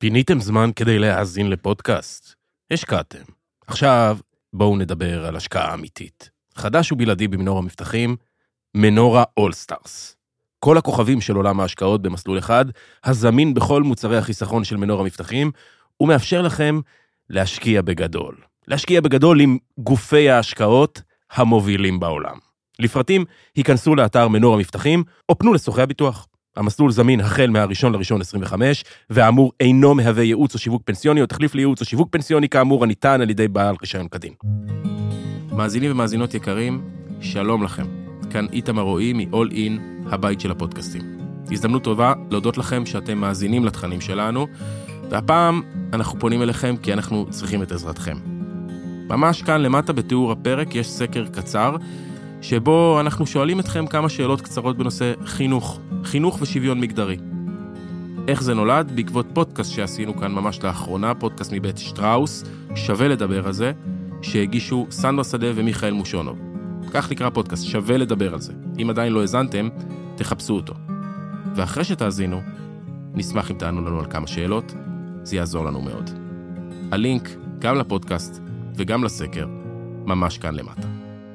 פיניתם זמן כדי להאזין לפודקאסט? השקעתם. עכשיו בואו נדבר על השקעה אמיתית. חדש ובלעדי במנור המבטחים, מנורה אול-סטארס. כל הכוכבים של עולם ההשקעות במסלול אחד, הזמין בכל מוצרי החיסכון של מנור המבטחים, ומאפשר לכם להשקיע בגדול. להשקיע בגדול עם גופי ההשקעות המובילים בעולם. לפרטים, היכנסו לאתר מנור המבטחים, או פנו לסוכני הביטוח. המסלול זמין החל מה-1/1/25, והאמור אינו מהווה ייעוץ או שיווק פנסיוני, או תחליף לייעוץ או שיווק פנסיוני כאמור הניתן על ידי בעל רישיון כדין. מאזינים ומאזינות יקרים, שלום לכם. כאן איתמר רועי מ-All In, הבית של הפודקאסטים. הזדמנות טובה להודות לכם שאתם מאזינים לתכנים שלנו, והפעם אנחנו פונים אליכם כי אנחנו צריכים את עזרתכם. ממש כאן למטה בתיאור הפרק יש סקר קצר, שבו אנחנו שואלים אתכם כמה שאלות קצרות בנושא חינוך ושוויון מגדרי. איך זה נולד? בעקבות פודקאסט שעשינו כאן ממש לאחרונה, פודקאסט מבית שטראוס, שווה לדבר על זה, שהגישו סנדרה שדה ומיכאל מושונוב. כך נקרא פודקאסט, שווה לדבר על זה. אם עדיין לא הזנתם, תחפשו אותו. ואחרי שתאזינו, נשמח אם תענו לנו על כמה שאלות, זה יעזור לנו מאוד. הלינק גם לפודקאסט וגם לסקר, ממש כאן למטה.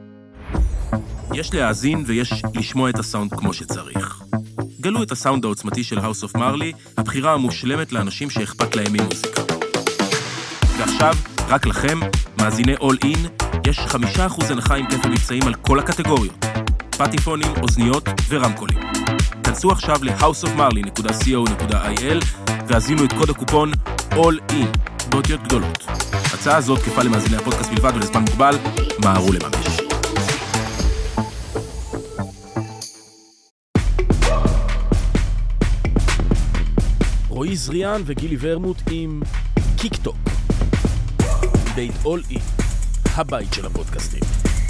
יש להאזין ויש לשמוע את הסאונד כמו שצריך. גלו את הסאונד העוצמתי של House of Marley, הבחירה המושלמת לאנשים שאכפת להם ממוזיקה. ועכשיו, רק לכם, מאזיני All In, יש 5% הנחה עם כפל מבצעים על כל הקטגוריות. פטיפונים, אוזניות ורמקולים. כנסו עכשיו ל-houseofmarley.co.il והזינו את קוד הקופון All In, באותיות גדולות. הצעה הזאת תקפה למאזיני הפודקאסט בלבד ולזמן מוגבל, מהרו לממש. רועי זריאן וגילי ורמוט עם קיקטוק. בית All In, הבית של הפודקאסטים.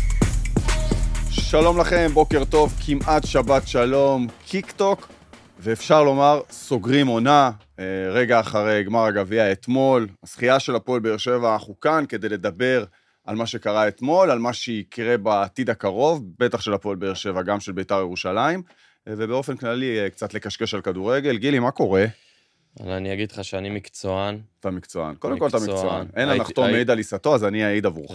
שלום לכם, בוקר טוב, כמעט שבת שלום, קיקטוק, ואפשר לומר, סוגרים עונה, רגע אחרי גמר הגביע אתמול, הזכייה של הפועל באר שבע, אנחנו כאן כדי לדבר על מה שקרה אתמול, על מה שיקרה בעתיד הקרוב, בטח של הפועל באר שבע, גם של בית"ר ירושלים, ובאופן כללי קצת לקשקש על כדורגל. גילי, מה קורה? אני אגיד לך שאני מקצוען. אתה מקצוען. קודם כל אתה מקצוען. אין הנחתום מעיד על עיסתו, אז אני אעיד עבורך.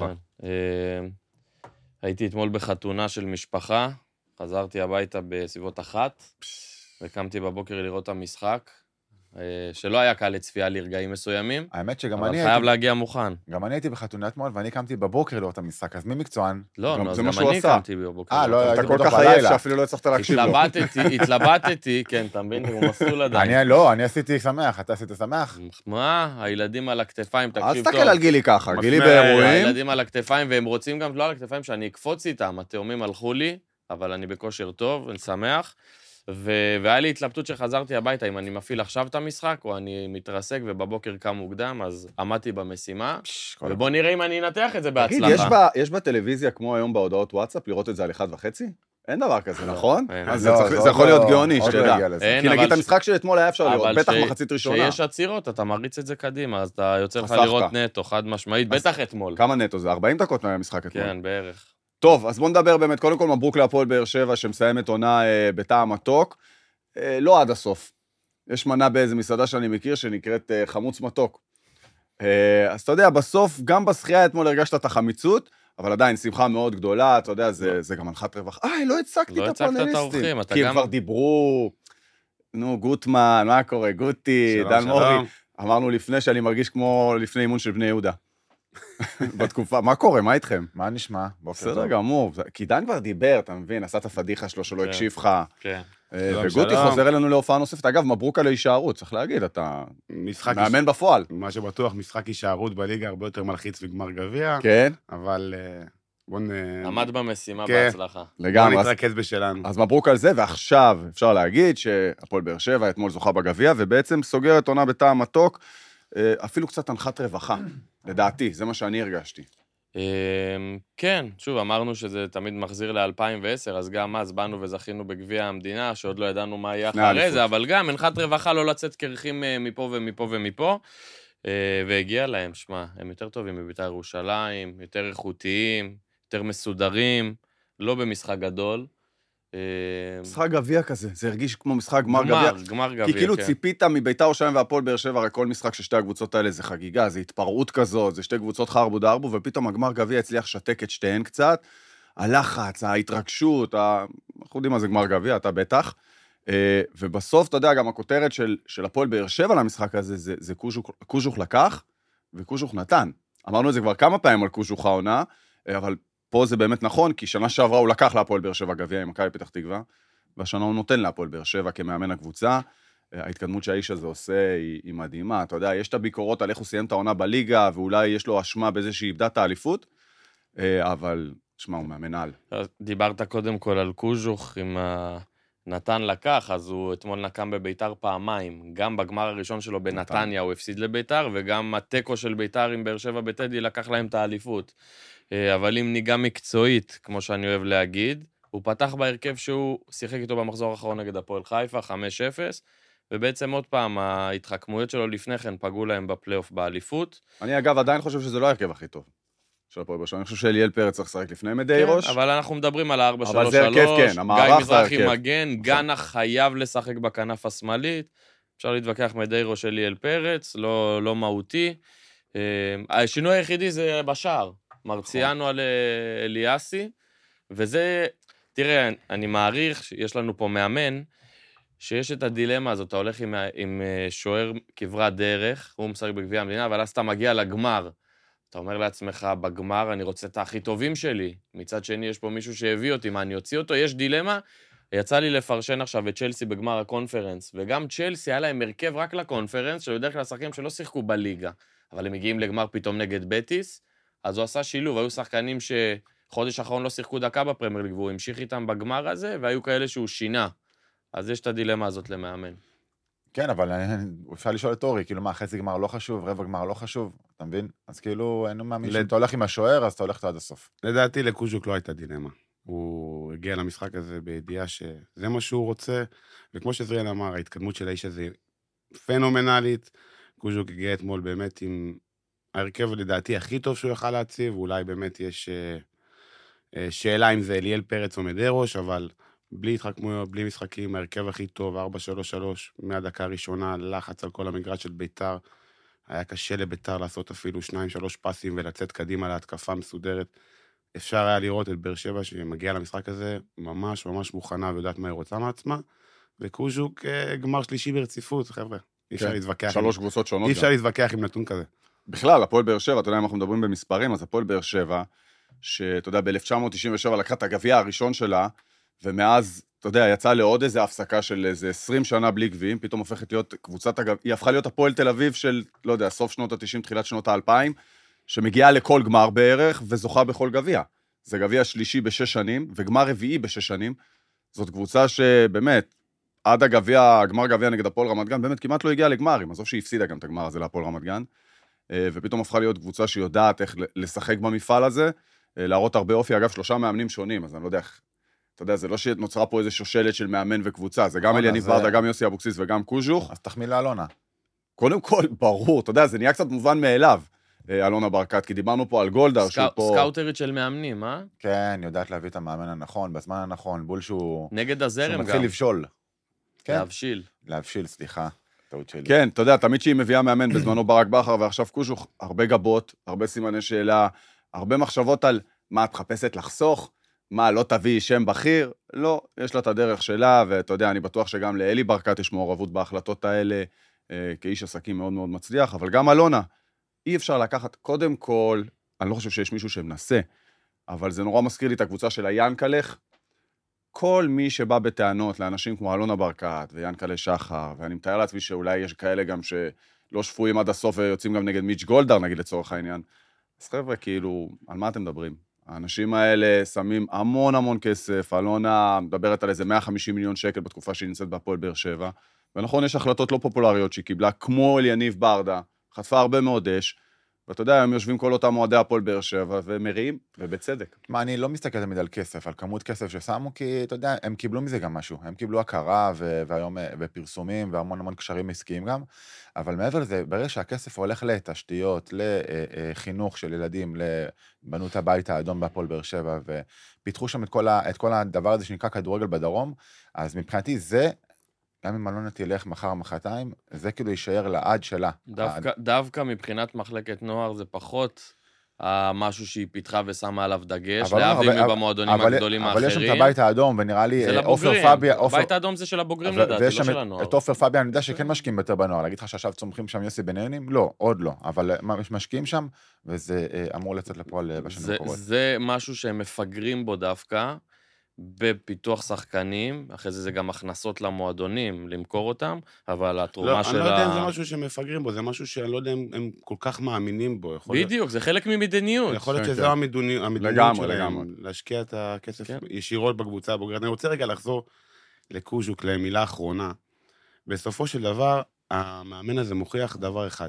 הייתי אתמול בחתונה של משפחה, חזרתי הביתה בסביבות 1, וקמתי בבוקר לראות את המשחק, שלא היה קל לצפייה לרגעים מסוימים, האמת שגם אבל חייב להגיע מוכן. גם אני הייתי בחתונה אתמול, ואני קמתי בבוקר לראות את המשחק, אז מי מקצוען? לא, אז גם אני קמתי בבוקר. לא, אתה כל כך עייף שאפילו לא הצלחת להקשיב לו. התלבטתי, כן, אתה מבין, הוא מסלול עדיין. אני עשיתי שמח, אתה עשית שמח? מה? הילדים על הכתפיים, תקשיב טוב. אז תסתכל על גילי ככה, גילי באירועים. הילדים על הכתפיים, והם רוצים גם, לא על הכתפיים, שאני אקפוץ איתם, התאומים הלכו לי, אבל אני בכושר טוב, אני שמח. והיה לי התלבטות שחזרתי הביתה, אם אני מפעיל עכשיו את המשחק, או אני מתרסק ובבוקר קם מוקדם, אז עמדתי במשימה, ובוא נראה אם אני אנתח את זה בהצלחה. יש בטלוויזיה, כמו היום בהודעות וואטסאפ, לראות את זה על 1.5? אין דבר כזה, נכון? אז זה יכול להיות גאוני, שתדע. כי נגיד את המשחק של אתמול היה אפשר לראות, בטח מחצית ראשונה. כשיש עצירות, אתה מריץ את זה קדימה, אז אתה יוצא לך לראות נטו, חד משמעית, בטח אתמול. כמה נטו זה? 40 דקות מהמשחק אתמול. כן, בערך. טוב, אז בואו נדבר באמת, קודם כל מברוק להפועל באר שבע, שמסיימת עונה בטעם מתוק, לא עד הסוף. יש מנה באיזה מסעדה שאני מכיר, שנקראת חמוץ מתוק. אז אתה יודע, בסוף, גם בשחייה אתמול הרגשת את החמיצות, אבל עדיין שמחה מאוד גדולה, אתה יודע, זה גם הנחת רווח. לא הצגתי את הפאנליסטים. כי הם כבר דיברו, גוטמן, מה קורה, גוטי, דן מורי. אמרנו לפני שאני מרגיש כמו לפני אימון של בני יהודה. בתקופה, מה קורה? מה איתכם? מה נשמע? בסדר גמור, כי דן כבר דיבר, אתה מבין, עשה את הפדיחה שלו שלא הקשיב לך, וגוטי חוזר אלינו להופעה נוספת. אגב, מברוק על הישארות, צריך להגיד, אתה מאמן בפועל. מה שבטוח, משחק הישארות בליגה הרבה יותר מלחיץ וגמר גביע, כן. אבל עמד במשימה בהצלחה. לגמרי. בוא נתרכז בשלנו. אז מברוק על זה, ועכשיו אפשר להגיד שהפועל באר שבע אתמול זוכה בגביע, ובעצם סוגרת עונה בטעם מתוק, אפילו קצת הנחת רווחה, לדעתי, זה מה שאני הרגשתי. כן, שוב, אמרנו שזה תמיד מחזיר ל-2010, אז גם אז באנו וזכינו בגביע המדינה, שעוד לא ידענו מה יהיה אחרי זה, אבל גם הנחת רווחה לא לצאת קרחים מפה ומפה ומפה, והגיע להם, שמה, הם יותר טובים בבית"ר ירושלים, יותר איכותיים, יותר מסודרים, לא במשחק גדול, משחק גביע כזה, זה הרגיש כמו משחק גמר גביע. גמר גביע, כי כאילו כן. ציפית מביתר ירושלים והפועל באר שבע, הרי כל משחק של שתי הקבוצות האלה זה חגיגה, זה התפרעות כזאת, זה שתי קבוצות חרבו דרבו, ופתאום הגמר גביע הצליח לשתק את שתיהן קצת. הלחץ, ההתרגשות, אנחנו יודעים מה זה גמר גביע, אתה בטח. ובסוף, אתה יודע, גם הכותרת של הפועל באר שבע למשחק הזה, זה קוז'וך לקח, וקוז'וך נתן. אמרנו את זה כבר כמה פעמים על קוז'וך העונה, אבל פה זה באמת נכון, כי שנה שעברה הוא לקח להפועל באר שבע גביע עם מכבי פתח תקווה, והשנה הוא נותן להפועל באר שבע כמאמן הקבוצה. ההתקדמות שהאיש הזה עושה היא מדהימה. אתה יודע, יש את הביקורות על איך הוא סיים את העונה בליגה, ואולי יש לו אשמה בזה שהיא איבדה את האליפות, אבל, תשמע, הוא מאמן על. דיברת קודם כל על קוז'וך עם נתן לקח, אז הוא אתמול נקם בביתר פעמיים. גם בגמר הראשון שלו בנתניה הוא הפסיד לביתר, וגם הטקו של ביתר עם באר שבע בטדי לקח להם את האליפות. אבל אם ניגע מקצועית, כמו שאני אוהב להגיד, הוא פתח בהרכב שהוא שיחק איתו במחזור האחרון נגד הפועל חיפה, 5-0, ובעצם עוד פעם, ההתחכמויות שלו לפני כן פגעו להם בפלייאוף באליפות. אני אגב עדיין חושב שזה לא ההרכב הכי טוב של הפועל באר שבע. אני חושב שאליאל פרץ צריך לשחק לפני מדיירוש. כן, אבל אנחנו מדברים על 4-3-3, אבל זה הרכב, כן, המערך זה גיא מזרחי מגן, גנה חייב לשחק בכנף השמאלית, אפשר להתווכח מדיירוש אליאל פרץ, לא מהותי. השינוי היחידי זה בשער, מרציאנו על אליאסי, וזה, תראה, אני מעריך שיש לנו פה מאמן, שיש את הדילמה הזאת, אתה הולך עם שוער כברת דרך, הוא משחק בגביע המדינה, אבל אז אתה מגיע לגמר, אתה אומר לעצמך, בגמר אני רוצה את הכי טובים שלי, מצד שני יש פה מישהו שהביא אותי, מה אני אוציא אותו? יש דילמה, יצא לי לפרשן עכשיו את צ'לסי בגמר הקונפרנס, וגם צ'לסי היה להם הרכב רק לקונפרנס, שבדרך כלל שחקנים שלא שיחקו בליגה, אבל הם מגיעים לגמר פתאום נגד בטיס, אז הוא עשה שילוב, היו שחקנים שחודש האחרון לא שיחקו דקה בפרמייר ליג, והוא המשיך איתם בגמר הזה, והיו כאלה שהוא שינה. אז יש את הדילמה הזאת למאמן. כן, אבל אפשר לשאול את אורי, כאילו מה, חצי גמר לא חשוב, רבע גמר לא חשוב, אתה מבין? אז כאילו, אין מאמין שאתה הולך עם השוער, אז אתה הולך עד הסוף. לדעתי לקוז'וק לא הייתה דילמה. הוא הגיע למשחק הזה בידיעה שזה מה שהוא רוצה, וכמו שזריאל אמר, ההתקדמות של האיש הזה פנומנלית. קוז'וק הגיע אתמול באמת עם ההרכב לדעתי הכי טוב שהוא יכל להציב, ואולי באמת יש שאלה אם זה אליאל פרץ או מדרוש, אבל בלי התחכמויות, בלי משחקים, ההרכב הכי טוב, 4-3-3, מהדקה הראשונה, לחץ על כל המגרש של ביתר, היה קשה לביתר לעשות אפילו 2-3 פסים ולצאת קדימה להתקפה מסודרת. אפשר היה לראות את באר שבע שמגיע למשחק הזה ממש ממש מוכנה ויודעת מה היא רוצה מעצמה, וקוז'וק גמר שלישי ברציפות, חבר'ה. אי אפשר להתווכח. 3 קבוצות שונות. אי אפשר להתווכח עם נתון כזה. בכלל, הפועל באר שבע, אתה יודע, אם אנחנו מדברים במספרים, אז הפועל באר שבע, שאתה יודע, ב-1997 לקחה את הגביע הראשון שלה, ומאז, אתה יודע, יצאה לעוד איזה הפסקה של איזה 20 שנה בלי גביעים, פתאום הופכת להיות קבוצת הגביע, היא הפכה להיות הפועל תל אביב של, לא יודע, סוף שנות ה-90, תחילת שנות ה-2000, שמגיעה לכל גמר בערך, וזוכה בכל גביע. זה גביע שלישי ב6 שנים, וגמר רביעי ב6 שנים. זאת קבוצה שבאמת, עד הגמר גביע נגד הפועל רמת גן, באמת כמעט לא הגיעה לגמרים, עזוב שהיא הפסידה גם את הגמר הזה להפועל רמת גן, ופתאום הפכה להיות קבוצה שיודעת איך לשחק במפעל הזה, להראות הרבה אופי, אגב, 3 מאמנים שונים, אז אני לא יודע איך, אתה יודע, זה לא שנוצרה פה איזה שושלת של מאמן וקבוצה, זה גם אליניב ברדה, גם יוסי אבוקסיס וגם קוז'וך. אז תחמיא לאלונה. קודם כל, ברור, אתה יודע, זה נהיה קצת מובן מאליו, אלונה ברקת, כי דיברנו פה על גולדהר, שהוא פה... סקאוטרית של מאמנים, אה? כן, יודעת להביא את המאמן הנכון, בזמן הנכון, בול שהוא... נגד הזרם גם. שהוא מתחיל לבשול. להבשיל, סליחה, טעות שלי. כן, אתה יודע, תמיד שהיא מביאה מאמן בזמנו ברק בכר, ועכשיו קוז'וך, הרבה גבות, הרבה סימני שאלה, הרבה מחשבות על מה את חפשת לחסוך, מה, לא תביא שם בכיר? לא, יש לה את הדרך שלה, ואתה יודע, אני בטוח שגם לאלי ברקת יש מעורבות בהחלטות האלה, כאיש עסקים מאוד מאוד מצליח, אבל גם אלונה, אי אפשר לקחת, קודם כל, אני לא חושב שיש מישהו שמנסה, אבל זה נורא מזכיר לי את הקבוצה של היאנקלך, כל מי שבא בטענות לאנשים כמו אלונה ברקת ויאנקלה שחר, ואני מתאר לעצמי שאולי יש כאלה גם שלא שפויים עד הסוף ויוצאים גם נגד מיץ' גולדהר, נגיד לצורך העניין. אז חבר'ה, כאילו, על מה אתם מדברים? האנשים האלה שמים המון המון כסף, אלונה מדברת על איזה 150 מיליון שקל בתקופה שהיא נמצאת בהפועל באר שבע, ונכון, יש החלטות לא פופולריות שהיא קיבלה, כמו אליניב ברדה, חטפה הרבה מאוד אש, ואתה יודע, הם יושבים כל אותם מועדי הפועל באר שבע, ומריעים, ובצדק. מה, אני לא מסתכל תמיד על כסף, על כמות כסף ששמו, כי אתה יודע, הם קיבלו מזה גם משהו. הם קיבלו הכרה והיום בפרסומים והמון המון קשרים עסקיים גם, אבל מעבר לזה, ברגע שהכסף הולך לתשתיות, לחינוך של ילדים, בנו את הבית האדום בהפועל באר שבע, ופיתחו שם את כל הדבר הזה שנקרא כדורגל בדרום, אז מבחינתי זה, גם אם אלונה תלך מחר או מחרתיים, זה כאילו יישאר לעד שלה. דווקא מבחינת מחלקת נוער זה פחות משהו שהיא פיתחה ושמה עליו דגש, אבל להביא מבמועדונים הגדולים האחרים. אבל יש שם את הבית האדום, ונראה לי עופר פביה... הבית האדום זה של הבוגרים לדעתי, לא של הנוער. את עופר פביה, אני יודע שכן משקיעים יותר בנוער, להגיד לך שעכשיו צומחים שם יוסי בניונים? לא, עוד לא, אבל משקיעים שם, וזה אמור לצאת לפועל בשנים הקרובות. זה משהו שהם מפגרים בו דווקא, בפיתוח שחקנים, אחרי זה גם הכנסות למועדונים, למכור אותם, אבל התרומה של אני לא יודע אם זה משהו שמפגרים בו, זה משהו שאני לא יודע אם הם כל כך מאמינים בו. בדיוק, זה חלק ממדיניות. יכול להיות שזו המדיניות שלהם, להשקיע את הכסף ישירות בקבוצה הבוגרת. אני רוצה רגע לחזור לקוז'וק, למילה האחרונה. בסופו של דבר, המאמן הזה מוכיח דבר אחד.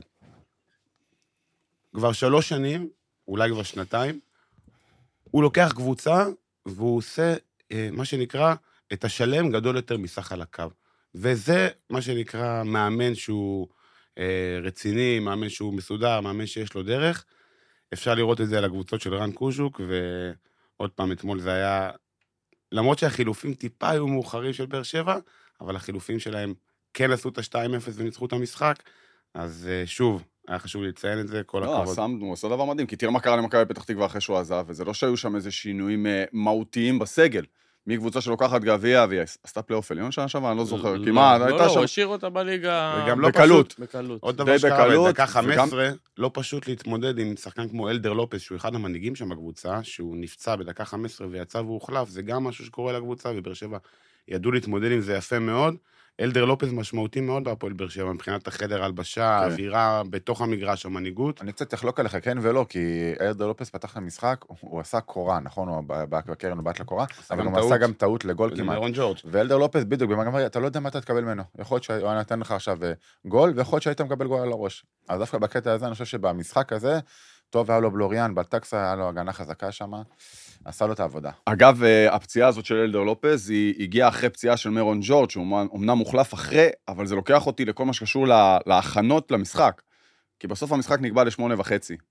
כבר 3 שנים, אולי כבר 2, הוא לוקח קבוצה, והוא עושה מה שנקרא, את השלם גדול יותר מסך על הקו. וזה מה שנקרא מאמן שהוא רציני, מאמן שהוא מסודר, מאמן שיש לו דרך. אפשר לראות את זה על הקבוצות של רן קוז'וק, ועוד פעם אתמול זה היה, למרות שהחילופים טיפה היו מאוחרים של באר שבע, אבל החילופים שלהם כן עשו את ה-2-0 וניצחו את המשחק, אז שוב, היה חשוב לציין את זה, כל הכבוד. הוא עושה דבר מדהים, כי תראה מה קרה למכבי פתח תקווה אחרי שהוא עזב, וזה לא שהיו שם איזה שינויים מהותיים בסגל. מקבוצה שלוקחת גביע, והיא עשתה פלייאוף עליון שנה שעברה, אני לא זוכר, כמעט, הייתה שם... לא, הוא השאיר אותה בליגה... וגם לא בקלות. עוד דבר שקרה, בדקה 15, לא פשוט להתמודד עם שחקן כמו אלדר לופס, שהוא אחד המנהיגים שם בקבוצה, שהוא נפצע בדקה 15 ויצא והוא הוחלף, זה גם משהו שקורה לקבוצה, ובאר שבע ידעו להתמודד עם זה יפה מאוד. אלדר לופס משמעותי מאוד בהפועל באר שבע, מבחינת החדר הלבשה, האווירה בתוך המגרש, המנהיגות. אני קצת אחלוק עליך, כן ולא, כי אלדר לופס פתח את המשחק, הוא עשה קורה, נכון? הוא בקרן, הוא באת לקורה, אבל הוא עשה גם טעות לגול כמעט. ואלדר לופס בדיוק, במגמרי, אתה לא יודע מה אתה תקבל ממנו. יכול להיות שהוא נתן לך עכשיו גול, ויכול להיות שהיית מקבל גול על הראש. אז דווקא בקטע הזה, אני חושב שבמשחק הזה, טוב היה לו בלוריאן, בטקסה היה לו הגנה חזקה שם, עשה לו את העבודה. אגב, הפציעה הזאת של אלדר לופז, היא הגיעה אחרי פציעה של מרון ג'ורג', שהוא אמנם מוחלף אחרי, אבל זה לוקח אותי לכל מה שקשור להכנות למשחק. כי בסוף המשחק נקבע ל8:30.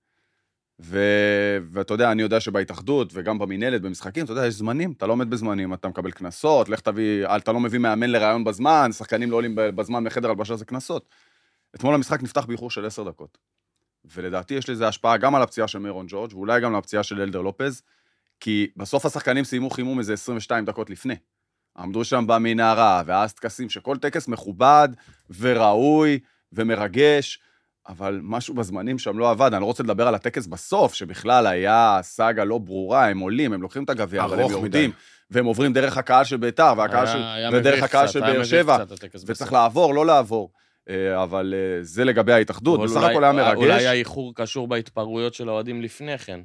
ואתה יודע, אני יודע שבהתאחדות, וגם במנהלת, במשחקים, אתה יודע, יש זמנים, אתה לא עומד בזמנים, אתה מקבל כנסות, לך תביא, אתה לא מביא מאמן לרעיון בזמן, שחקנים לא עולים בזמן מחדר הלבשה, זה כנסות. אתמול המשחק נפתח באיחור של 10 דקות. ולדעתי יש לזה השפעה גם על הפציעה של מרון ג'ורג', ואולי גם על הפציעה של אלדר לופז, כי בסוף השחקנים סיימו חימום איזה 22 דקות לפני. עמדו שם במנהרה, ואז טקסים שכל טקס מכובד וראוי ומרגש, אבל משהו בזמנים שם לא עבד. אני לא רוצה לדבר על הטקס בסוף, שבכלל היה סאגה לא ברורה, הם עולים, הם לוקחים את הגביע, אבל הם יורדים, והם עוברים דרך הקהל של ביתר, ודרך הקהל של באר שבע, וצריך לעבור, לא לעבור. אבל זה לגבי ההתאחדות, בסך הכל היה מרגש. אולי האיחור קשור בהתפרעויות של האוהדים לפני כן,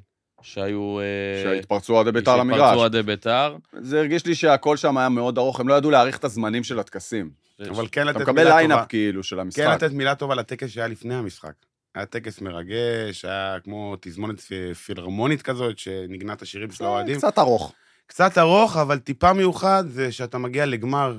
שהתפרצו אוהדי ביתר למגרש. שהתפרצו אוהדי ביתר. זה הרגיש לי שהכל שם היה מאוד ארוך, הם לא ידעו להעריך את הזמנים של הטקסים. אבל כן לתת אתה מקבל ליינאפ כאילו של המשחק. כן לתת מילה טובה לטקס שהיה לפני המשחק. היה טקס מרגש, היה כמו תזמונת פילהרמונית כזאת, שנגנה את השירים של האוהדים. קצת ארוך. קצת ארוך, אבל טיפה מיוחד, זה שאתה מגיע לגמר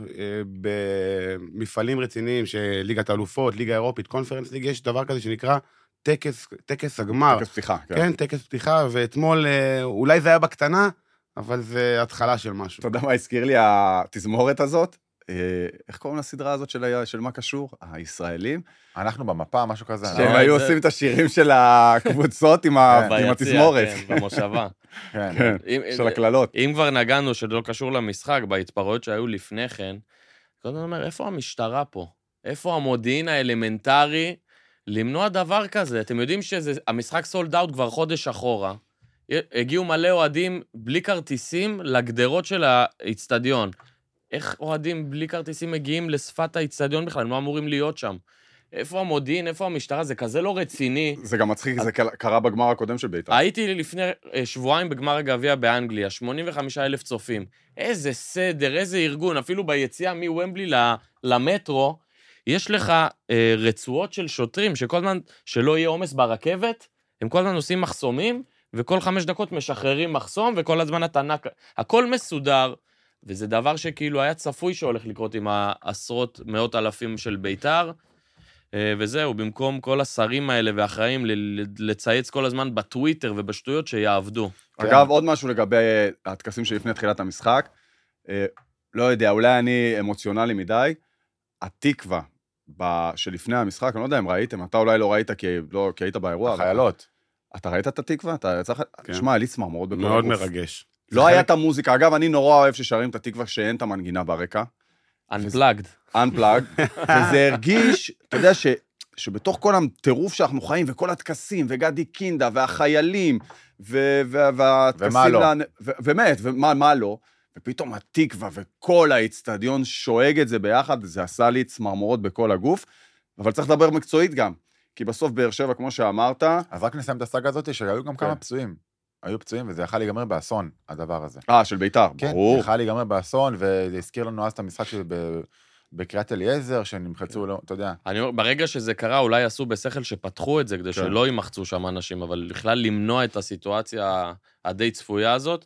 במפעלים רציניים, שליגת האלופות, ליגה אירופית, קונפרנס ליג, יש דבר כזה שנקרא טקס הגמר. טקס פתיחה, כן. כן, טקס פתיחה, ואתמול, אולי זה היה בקטנה, אבל זה התחלה של משהו. אתה יודע מה הזכיר לי התזמורת הזאת? איך קוראים לסדרה הזאת של מה קשור? הישראלים? אנחנו במפה, משהו כזה. שהם היו עושים את השירים של הקבוצות עם התזמורת. במושבה. של הכללות. אם כבר נגענו שלא קשור למשחק, בהתפרעויות שהיו לפני כן, קודם אומר, איפה המשטרה פה? איפה המודיעין האלמנטרי למנוע דבר כזה? אתם יודעים שהמשחק סולד אאוט כבר חודש אחורה, הגיעו מלא אוהדים בלי כרטיסים לגדרות של האצטדיון. איך אוהדים בלי כרטיסים מגיעים לשפת האצטדיון בכלל? הם לא אמורים להיות שם. איפה המודיעין, איפה המשטרה? זה כזה לא רציני. זה גם מצחיק, זה קרה בגמר הקודם של בית"ר. הייתי לפני שבועיים בגמר הגביע באנגליה, 85,000 צופים. איזה סדר, איזה ארגון, אפילו ביציאה מוומבלי למטרו, יש לך רצועות של שוטרים, שכל זמן שלא יהיה עומס ברכבת, הם כל הזמן עושים מחסומים, וכל 5 דקות משחררים מחסום, וכל הזמן הכל מסודר, וזה דבר שכאילו היה צפוי שהולך לקרות עם העשרות, מאות אלפים של ביתר, וזהו, במקום כל השרים האלה והאחראים לצייץ כל הזמן בטוויטר ובשטויות שיעבדו. אגב, עוד משהו לגבי הטקסים שלפני תחילת המשחק, לא יודע, אולי אני אמוציונלי מדי, התקווה שלפני המשחק, אני לא יודע אם ראיתם, אתה אולי לא ראית כי היית באירוע. החיילות. אתה ראית את התקווה? תשמע, לי צמרמורות בכל הגוף. מאוד מרגש. לא היה את המוזיקה, אגב, אני נורא אוהב ששרים את התקווה שאין את המנגינה ברקע. Unplugged. וזה הרגיש, אתה יודע שבתוך כל הטירוף שאנחנו חיים, וכל הטקסים, וגדי קינדה, והחיילים, ומה לא. באמת, ומה לא, ופתאום התקווה וכל האצטדיון שואג את זה ביחד, זה עשה לי צמרמורות בכל הגוף, אבל צריך לדבר מקצועית גם, כי בסוף באר שבע, כמו שאמרת... אז רק נסיים את הסאגה הזאת, שהיו גם כמה פצועים. היו פצועים, וזה יכל להיגמר באסון, הדבר הזה. של ביתר, ברור. כן, יכל להיגמר באסון, וזה הזכיר לנו אז את המשחק בקריית אליעזר, שנמחצו, אתה יודע. ברגע שזה קרה, אולי עשו בשכל שפתחו את זה, כדי שלא ימחצו שם אנשים, אבל בכלל למנוע את הסיטואציה הדי צפויה הזאת.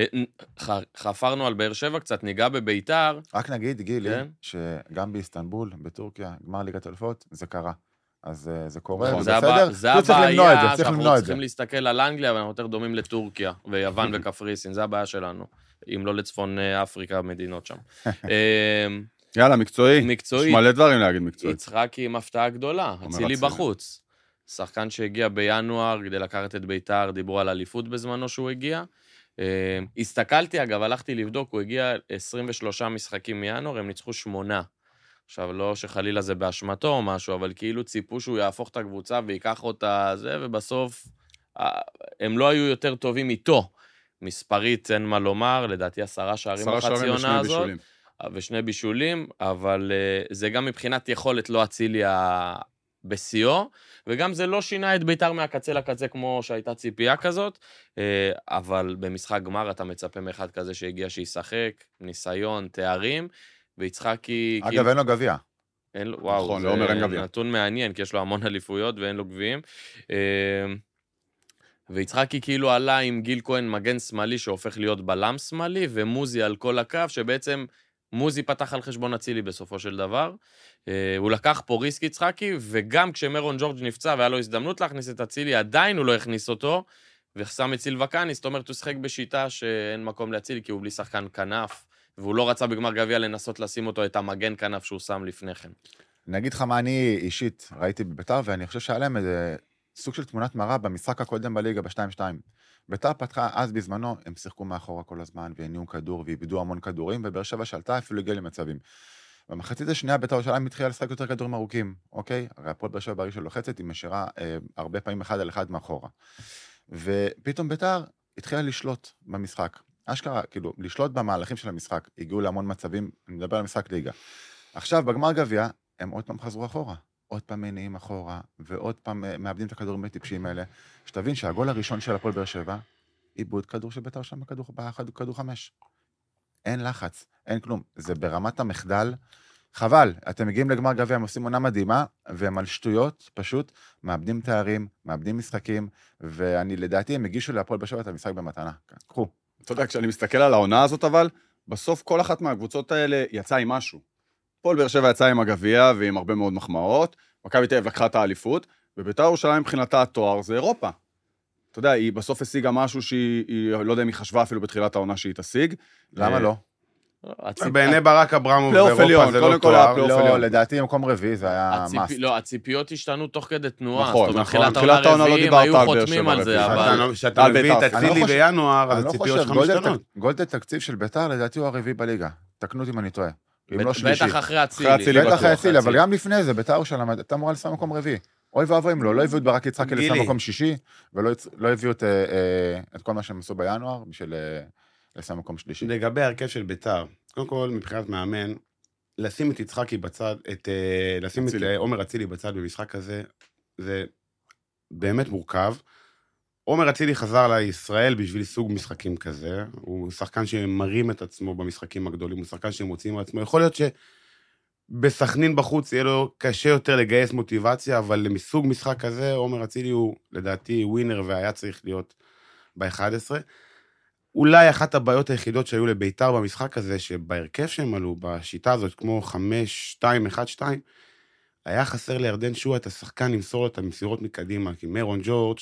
חפרנו על באר שבע, קצת ניגע בביתר. רק נגיד, גילי, שגם באיסטנבול, בטורקיה, גמר ליגת אלופות, זה קרה. אז זה קורה, זה בסדר. זה הבעיה שאנחנו צריכים להסתכל על אנגליה, ואנחנו יותר דומים לטורקיה, ויוון וקפריסין, זה הבעיה שלנו, אם לא לצפון אפריקה, המדינות שם. יאללה, מקצועי. יש מלא דברים להגיד מקצועי. יצחקי עם הפתעה גדולה, הצילי בחוץ. שחקן שהגיע בינואר כדי לקחת את ביתר, דיברו על אליפות בזמנו שהוא הגיע. הסתכלתי, אגב, הלכתי לבדוק, הוא הגיע 23 משחקים מינואר, הם ניצחו 8. עכשיו, לא שחלילה זה באשמתו או משהו, אבל כאילו ציפו שהוא יהפוך את הקבוצה ויקח אותה זה, ובסוף הם לא היו יותר טובים איתו. מספרית, אין מה לומר, לדעתי 10 שערים בחצי עונה הזאת. ושני בישולים, אבל זה גם מבחינת יכולת לא אצילי בשיאו, וגם זה לא שינה את ביתר מהקצה לקצה כמו שהייתה ציפייה כזאת, אבל במשחק גמר אתה מצפה מאחד כזה שהגיע שישחק, ניסיון, תארים, ויצחקי... אגב, אין לו גביע. וואו, זה נתון מעניין, כי יש לו המון אליפויות ואין לו גביעים. ויצחקי כאילו עלה עם גיל כהן מגן שמאלי שהופך להיות בלם שמאלי, ומוזי על כל הקו, שבעצם מוזי פתח על חשבון אצילי בסופו של דבר. הוא לקח פה ריסק יצחקי, וגם כשמרון ג'ורג' נפצע והיה לו הזדמנות להכניס את אצילי, עדיין הוא לא הכניס אותו, ושם את סילבקני, זאת אומרת, הוא שחק בשיטה שאין מקום לאצילי, כי הוא בלי שחקן כנף, והוא לא רצה בגמר גביע לנסות לשים אותו את המגן כנף שהוא שם לפני כן. אני אגיד לך מה אני אישית ראיתי בביתר, ואני חושב שהיה להם איזה סוג של תמונת מראה במשחק הקודם בליגה ב-2-2. ביתר פתחה אז בזמנו, הם שיחקו מאחורה כל הזמן, והניעו כדור, ואיבדו המון כדורים, ובאר שבע שלטה אפילו הגיע למצבים. במחצית השנייה ביתר ירושלים התחילה לשחק יותר כדורים ארוכים, אוקיי? הרי הפועל באר שבע ברגע שלוחצת, היא משאירה הרבה פעמים 1 על 1 מאחורה. ופתאום ביתר התחילה לשלוט במשחק. אשכרה, כאילו, לשלוט במהלכים של המשחק, הגיעו להמון מצבים, אני מדבר על משחק ליגה. עכשיו, בגמר גביע, הם עוד פעם חזרו אחורה. עוד פעם מניעים אחורה, ועוד פעם מאבדים את הכדורים הטיפשיים האלה. שתבין שהגול הראשון של הפועל באר שבע, איבוד כדור של ביתר שם בכדור 5. אין לחץ, אין כלום. זה ברמת המחדל. חבל, אתם מגיעים לגמר גביע, הם עושים עונה מדהימה, והם על שטויות, פשוט מאבדים תארים, מאבדים משחקים, ואני לדעתי הם הגישו להפועל באר שבע את המשחק במתנה. קחו. אתה יודע, כשאני מסתכל על העונה הזאת, אבל בסוף כל אחת מהקבוצות האלה יצאה עם משהו. הפועל באר שבע יצאה עם הגביע ועם הרבה מאוד מחמאות, מכבי תל אביב לקחה את האליפות, וביתר ירושלים מבחינתה התואר זה אירופה. אתה יודע, היא בסוף השיגה משהו שהיא, לא יודע אם היא חשבה אפילו בתחילת העונה שהיא תשיג. למה לא? בעיני ברק אברמוב באירופה זה לא תואר. לא, לדעתי מקום רביעי זה היה מאסט. לא, הציפיות השתנו תוך כדי תנועה. נכון, בתחילת העונה רביעים היו חותמים על זה, אבל... כשאתה מביא את אצילי בינואר, אז הציפיות שלך משתנות. גולדן תקציב של ביתר, לדעתי הוא הרביעי בליגה. תקנו אותי אם אני טועה. בטח אחרי אצילי. בטח אחרי אצילי, אבל גם לפני זה, ביתר ירושלים, אתה אמורה לסיים מקום רביעי. אוי ואבוי אם לא הביאו את ברק יצחקי לסיים מקום שישי, ולא הביאו את כל מה שהם עשו בינואר, בשביל לסיים מקום שלישי. לגבי הרכב של ביתר, קודם כל, מבחינת מאמן, לשים את יצחקי בצד, לשים את עומר אצילי בצד במשחק הזה, זה באמת מורכב. עומר אצילי חזר לישראל בשביל סוג משחקים כזה, הוא שחקן שמרים את עצמו במשחקים הגדולים, הוא שחקן שמוצאים על עצמו, יכול להיות בסכנין בחוץ יהיה לו קשה יותר לגייס מוטיבציה, אבל מסוג משחק כזה, עומר אצילי הוא לדעתי ווינר והיה צריך להיות ב-11. אולי אחת הבעיות היחידות שהיו לביתר במשחק הזה, שבהרכב שהם עלו, בשיטה הזאת, כמו 5-2-1-2, היה חסר לירדן שועה את השחקן למסור לו את המסירות מקדימה, כי מרון ג'ורג'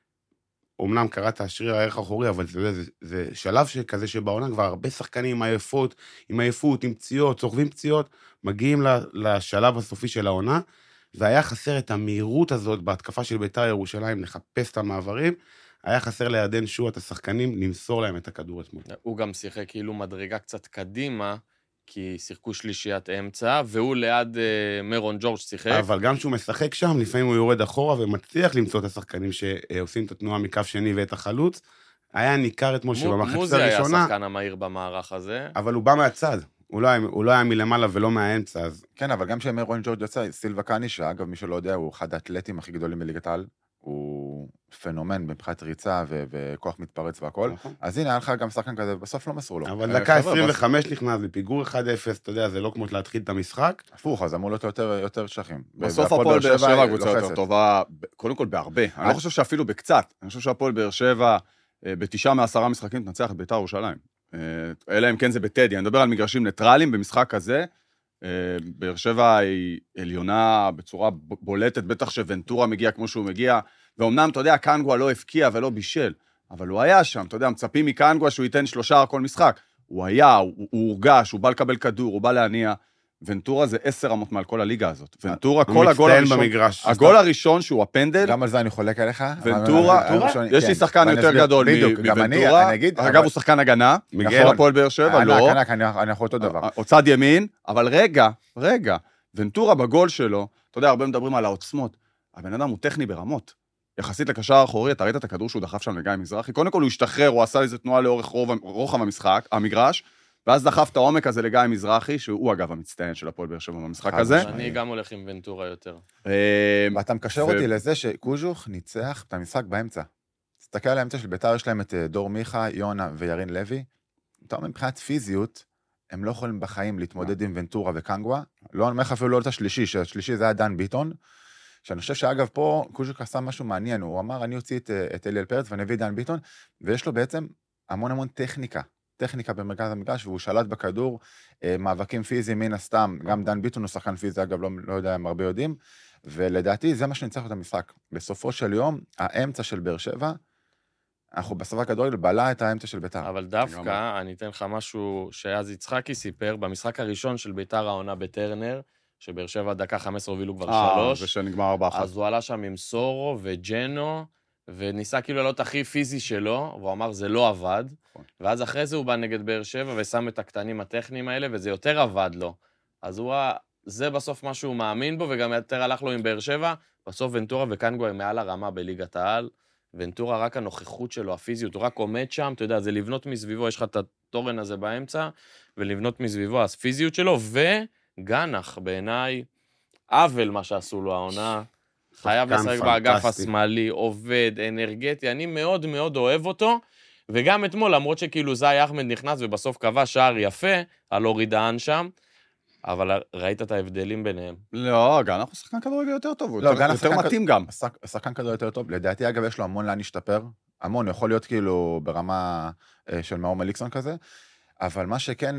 אומנם קראת השריר הערך האחורי, אבל זה שלב כזה שבעונה כבר הרבה שחקנים עם עייפות, עם פציעות, סוחבים פציעות, מגיעים לשלב הסופי של העונה, והיה חסר את המהירות הזאת בהתקפה של ביתר ירושלים, לחפש את המעברים, היה חסר לירדן שועה את השחקנים, למסור להם את הכדור אתמול. הוא גם שיחק כאילו מדרגה קצת קדימה, כי שיחקו שלישיית אמצע, והוא ליד מרון ג'ורג' שיחק. אבל גם כשהוא משחק שם, לפעמים הוא יורד אחורה ומצליח למצוא את השחקנים שעושים את התנועה מקו שני ואת החלוץ. היה ניכר אתמול שבמחצית הראשונה... מוזי היה השחקן המהיר במערך הזה. אבל הוא בא מהצד. הוא לא היה מלמעלה ולא מהאמצע, אז... כן, אבל גם כשמרון ג'ורג' יצא, סילבה קאני, שאגב, מי שלא יודע, הוא אחד האתלטים הכי גדולים בליגת העל, הוא פנומן מבחינת ריצה וכוח מתפרץ והכל. אז הנה, היה לך גם שחקן כזה, בסוף לא מסרו לו. אבל דקה 25 נכנס בפיגור 1-0, אתה יודע, זה לא כמו להתחיל את המשחק. הפוך, אז אמרו לו יותר שכים. בסוף הפועל באר שבע קבוצה יותר טובה, קודם כל בהרבה. אני לא חושב שאפילו בקצת. אני חושב שהפועל באר שבע, ב9 מ10 משחקים, תנצח את ביתר ירושלים. אלא אם כן זה בטדי. אני מדבר על מגרשים ניטרליים במשחק כזה. באר שבע היא עליונה בצורה בולטת, בטח שוונטורה מגיע כמו שהוא מגיע, ואומנם, אתה יודע, קנגווה לא הפקיע ולא בישל, אבל הוא היה שם, אתה יודע, מצפים מקנגווה שהוא ייתן 3 על כל משחק. הוא היה, הוא הורגש, הוא בא לקבל כדור, הוא בא להניע. ונטורה זה 10 רמות מעל כל הליגה הזאת. ונטורה, כל הגול הראשון, הגול הראשון שהוא הפנדל. גם על זה אני חולק עליך. ונטורה, יש לי שחקן יותר גדול מוונטורה. אגב, הוא שחקן הגנה, נכון הפועל באר שבע, לא. אני יכול אותו דבר. או צד ימין, אבל רגע, ונטורה בגול שלו, אתה יודע, הרבה מדברים על העוצמות, הבן אדם הוא טכני ברמות. יחסית לקשר האחורי, אתה ראית את הכדור שהוא דחף שם לגיא מזרחי, קודם כל הוא השתחרר, הוא עשה איזה תנועה לאורך רוחב המגרש, ואז דחף את העומק הזה לגיא מזרחי, שהוא אגב המצטיין של הפועל באר שבע במשחק הזה. אני גם הולך עם ונטורה יותר. ואתה מקשר אותי לזה שקוז'וך ניצח את המשחק באמצע. תסתכל על האמצע של ביתר, יש להם את דור מיכה, יונה וירין לוי. אתה אומר, מבחינת פיזיות, הם לא יכולים בחיים להתמודד עם ונטורה וקנגווה. לא אומר אפילו לא את השלישי, שהשלישי זה היה דן ביטון, שאני חושב שאגב פה קוז'וך עשה משהו מעניין, הוא אמר, אני אוציא את אליאל פרץ ואני אביא דן ביטון, ויש לו בעצם המון טכניקה במרכז המגרש, והוא שלט בכדור, מאבקים פיזיים מן הסתם, גם דן ביטון הוא שחקן פיזי, אגב, לא יודע, הם הרבה יודעים, ולדעתי זה מה שניצח את המשחק. בסופו של יום, האמצע של באר שבע, אנחנו בסופו כדורגל בלע את האמצע של ביתר. אבל דווקא, אני אתן לך משהו שאז יצחקי סיפר, במשחק הראשון של ביתר העונה בטרנר, שבאר שבע דקה 15 הובילו כבר 3, זה שנגמר 4-1. אז הוא עלה שם עם סורו וג'נו, וניסה כאילו לעלות הכי פיזי שלו, והוא אמר, זה לא עבד, ואז אחרי זה הוא בא נגד באר שבע, ושם את הקטנים הטכניים האלה, וזה יותר עבד לו. אז זה בסוף מה שהוא מאמין בו, וגם יותר הלך לו עם באר שבע, בסוף ונטורה וקנגווה הם מעל הרמה בליגת העל, ונטורה רק הנוכחות שלו, הפיזיות, הוא רק עומד שם, אתה יודע, זה לבנות מסביבו, יש לך את התורן הזה באמצע, ולבנות מסביבו הפיזיות שלו, וגנח, בעיניי, עוול מה שעשו לו העונה, חייב לשחק באגף השמאלי, עובד, אנרגטי, אני מאוד מאוד אוהב אותו, וגם אתמול, למרות שכאילו זי אחמד נכנס ובסוף קבע שער יפה, על אורי דהן שם, אבל ראית את ההבדלים ביניהם. לא, גנח הוא שחקן כדורגל יותר טוב, הוא יותר מתאים גם. שחקן כדורגל יותר טוב, לדעתי אגב יש לו המון לאן להשתפר, המון, יכול להיות כאילו ברמה של מאור מליקסון כזה, אבל מה שכן,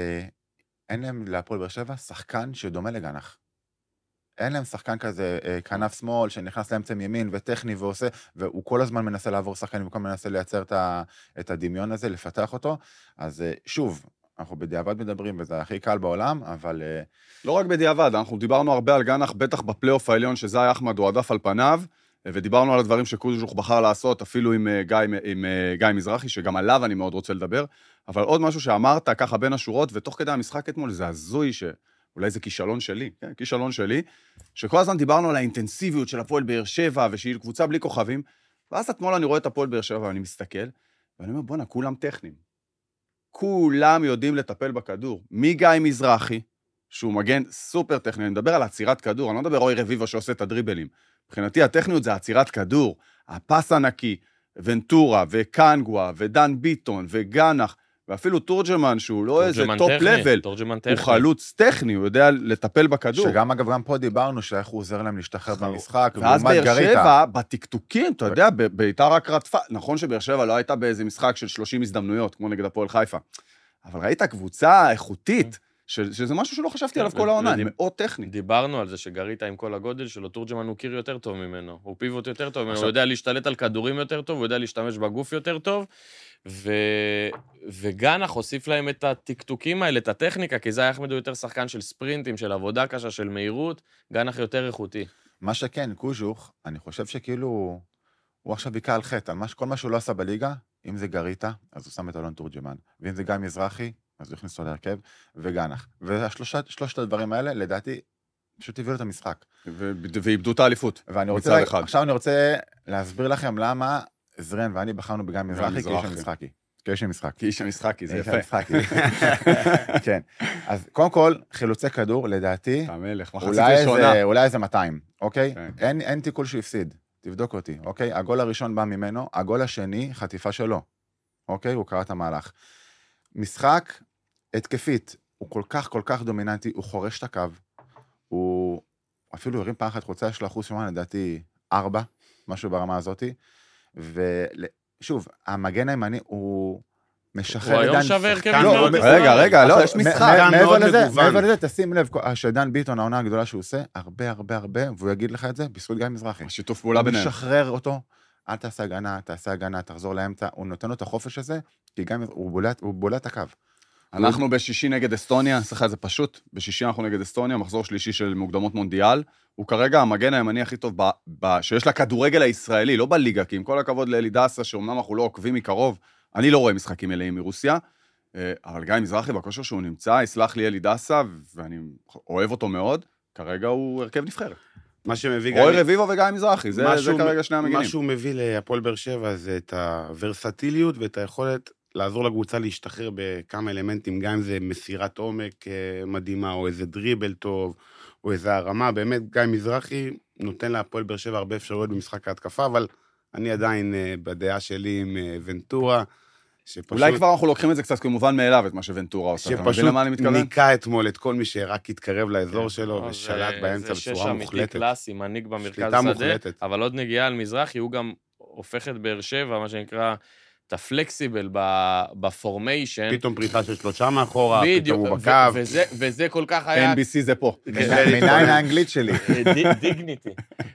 אין להם להפועל באר שבע שחקן שדומה לגנח. אין להם שחקן כזה, כנף שמאל, שנכנס לאמצע ימין וטכני ועושה, והוא כל הזמן מנסה לעבור שחקן, וכל מנסה לייצר את הדמיון הזה, לפתח אותו. אז שוב, אנחנו בדיעבד מדברים, וזה הכי קל בעולם, אבל... לא רק בדיעבד, אנחנו דיברנו הרבה על גנח, בטח בפלייאוף העליון, שזי אחמד הוא עדף על פניו, ודיברנו על הדברים שקוז'וך בחר לעשות, אפילו עם גיא מזרחי, שגם עליו אני מאוד רוצה לדבר, אבל עוד משהו שאמרת ככה בין השורות, ותוך כדי המשחק אתמול, זה הזוי אולי זה כישלון שלי, כן? כישלון שלי, שכל הזמן דיברנו על האינטנסיביות של הפועל באר שבע, ושהיא קבוצה בלי כוכבים, ואז אתמול אני רואה את הפועל באר שבע, ואני מסתכל, ואני אומר, בוא'נה, כולם טכניים. כולם יודעים לטפל בכדור. מגיא מזרחי, שהוא מגן סופר טכני, אני מדבר על עצירת כדור, אני לא מדבר רוי רביבו שעושה את הדריבלים. מבחינתי, הטכניות זה עצירת כדור, הפס הנקי, ונטורה, וקנגווה, ודן ביטון, וגנח, ואפילו תורג'מן, שהוא לא איזה תורג'מן טופ טכני, לבל, תורג'מן הוא טכני. חלוץ טכני, הוא יודע לטפל בכדור. שגם, אגב, גם פה דיברנו שאיך הוא עוזר להם להשתחרר במשחק, ואז ולעומת באר גריטה. שבע, בתקתוקים, אתה יודע, ביתר רק רדפה. נכון שבאר שבע לא הייתה באיזה משחק של 30 הזדמנויות, כמו נגד הפועל חיפה. אבל ראית קבוצה איכותית, שזה משהו שלא חשבתי עליו כל העונה, מאוד טכני. דיברנו על זה שגריטה עם כל הגודל שלו, תורג'מן הוא קיר יותר טוב ממנו, הוא פיבוט יותר טוב ממנו, הוא יודע להשתלט על כדורים יותר טוב, הוא יודע להשתמש בגוף יותר טוב, וגנח הוסיף להם את הטקטוקים האלה, את הטכניקה, כי זה היה אחמד הוא יותר שחקן של ספרינטים, של עבודה קשה, של מהירות, גנח יותר איכותי. מה שכן, קוז'וך, אני חושב שכאילו, הוא עכשיו ביקע על חטא, על כל מה שהוא לא עשה בליגה, אם זה גריטה, אז הוא שם את אלון תורג'מן, ואם זה גיא מזרחי, אז הוא הכניס אותו להרכב, וגנח. ושלושת הדברים האלה, לדעתי, פשוט הביאו את המשחק. ואיבדו את האליפות. עכשיו אני רוצה להסביר לכם למה זרן ואני בחרנו בגיא מזרחי כאיש המשחקי. כאיש המשחקי, זה יפה. כן. אז קודם כל, חילוצי כדור, לדעתי, המלך, מחצית ראשונה. אולי איזה 200, אוקיי? אין תיקול שהפסיד, תבדוק אותי, אוקיי? הגול הראשון בא ממנו, הגול השני, חטיפה שלו, אוקיי? הוא קרא את המהלך. משחק התקפית, הוא כל כך דומיננטי, הוא חורש את הקו, הוא אפילו הרים פעם אחת חוצה של אחוז שמן, לדעתי 4, משהו ברמה הזאת, ושוב, המגן הימני הוא משחרר... הוא היום שווה הרכב מאוד. רגע, לא, יש משחק. מעבר לזה, תשים לב, שדן ביטון, העונה הגדולה שהוא עושה, הרבה, והוא יגיד לך את זה, בזכות גיא מזרחי. השיתוף פעולה ביניהם. הוא משחרר אותו, אל תעשה הגנה, תחזור לאמצע, הוא נותן לו את החופש הזה, כי גם הוא בולט הקו. אנחנו בשישי נגד אסטוניה, סליחה, זה פשוט, בשישי אנחנו נגד אסטוניה, מחזור שלישי של מוקדמות מונדיאל, הוא כרגע המגן הימני הכי טוב שיש לה כדורגל הישראלי, לא בליגה, כי עם כל הכבוד לאלי דסה, שאומנם אנחנו לא עוקבים מקרוב, אני לא רואה משחקים מלאים מרוסיה, אבל גיא מזרחי בכושר שהוא נמצא, יסלח לי אלי דסה, ואני אוהב אותו מאוד, כרגע הוא הרכב נבחרת. מה שמביא רוי רביבו וגיא מזרחי, זה כרגע שני המגינים. מה שהוא מביא להפועל באר שבע זה את הוורסטיליות ואת היכולת לעזור לקבוצה להשתחרר בכמה אלמנטים, גם אם זה מסירת עומק מדהימה, או איזה דריבל טוב, או איזה הרמה. באמת, גיא מזרחי נותן להפועל באר שבע הרבה אפשרויות במשחק ההתקפה, אבל אני עדיין בדעה שלי עם ונטורה, שפשוט... אולי כבר אנחנו לוקחים את זה קצת כמובן מאליו, את מה שוונטורה עושה. שפשוט ניקה אתמול את כל מי שרק התקרב לאזור שלו, ושלט באמצע בצורה מוחלטת. זה 6 אמיתי קלאסי, מנהיג במרכז שדה, אבל עוד נגיעה על מזרחי, הוא גם הופך את באר שבע, מה שנקרא, את הפלקסיבל בפורמיישן. פתאום פריחה של 3 מאחורה, פתאום הוא בקו. וזה כל כך היה... NBC זה פה. מניין האנגלית שלי. דיגניטי.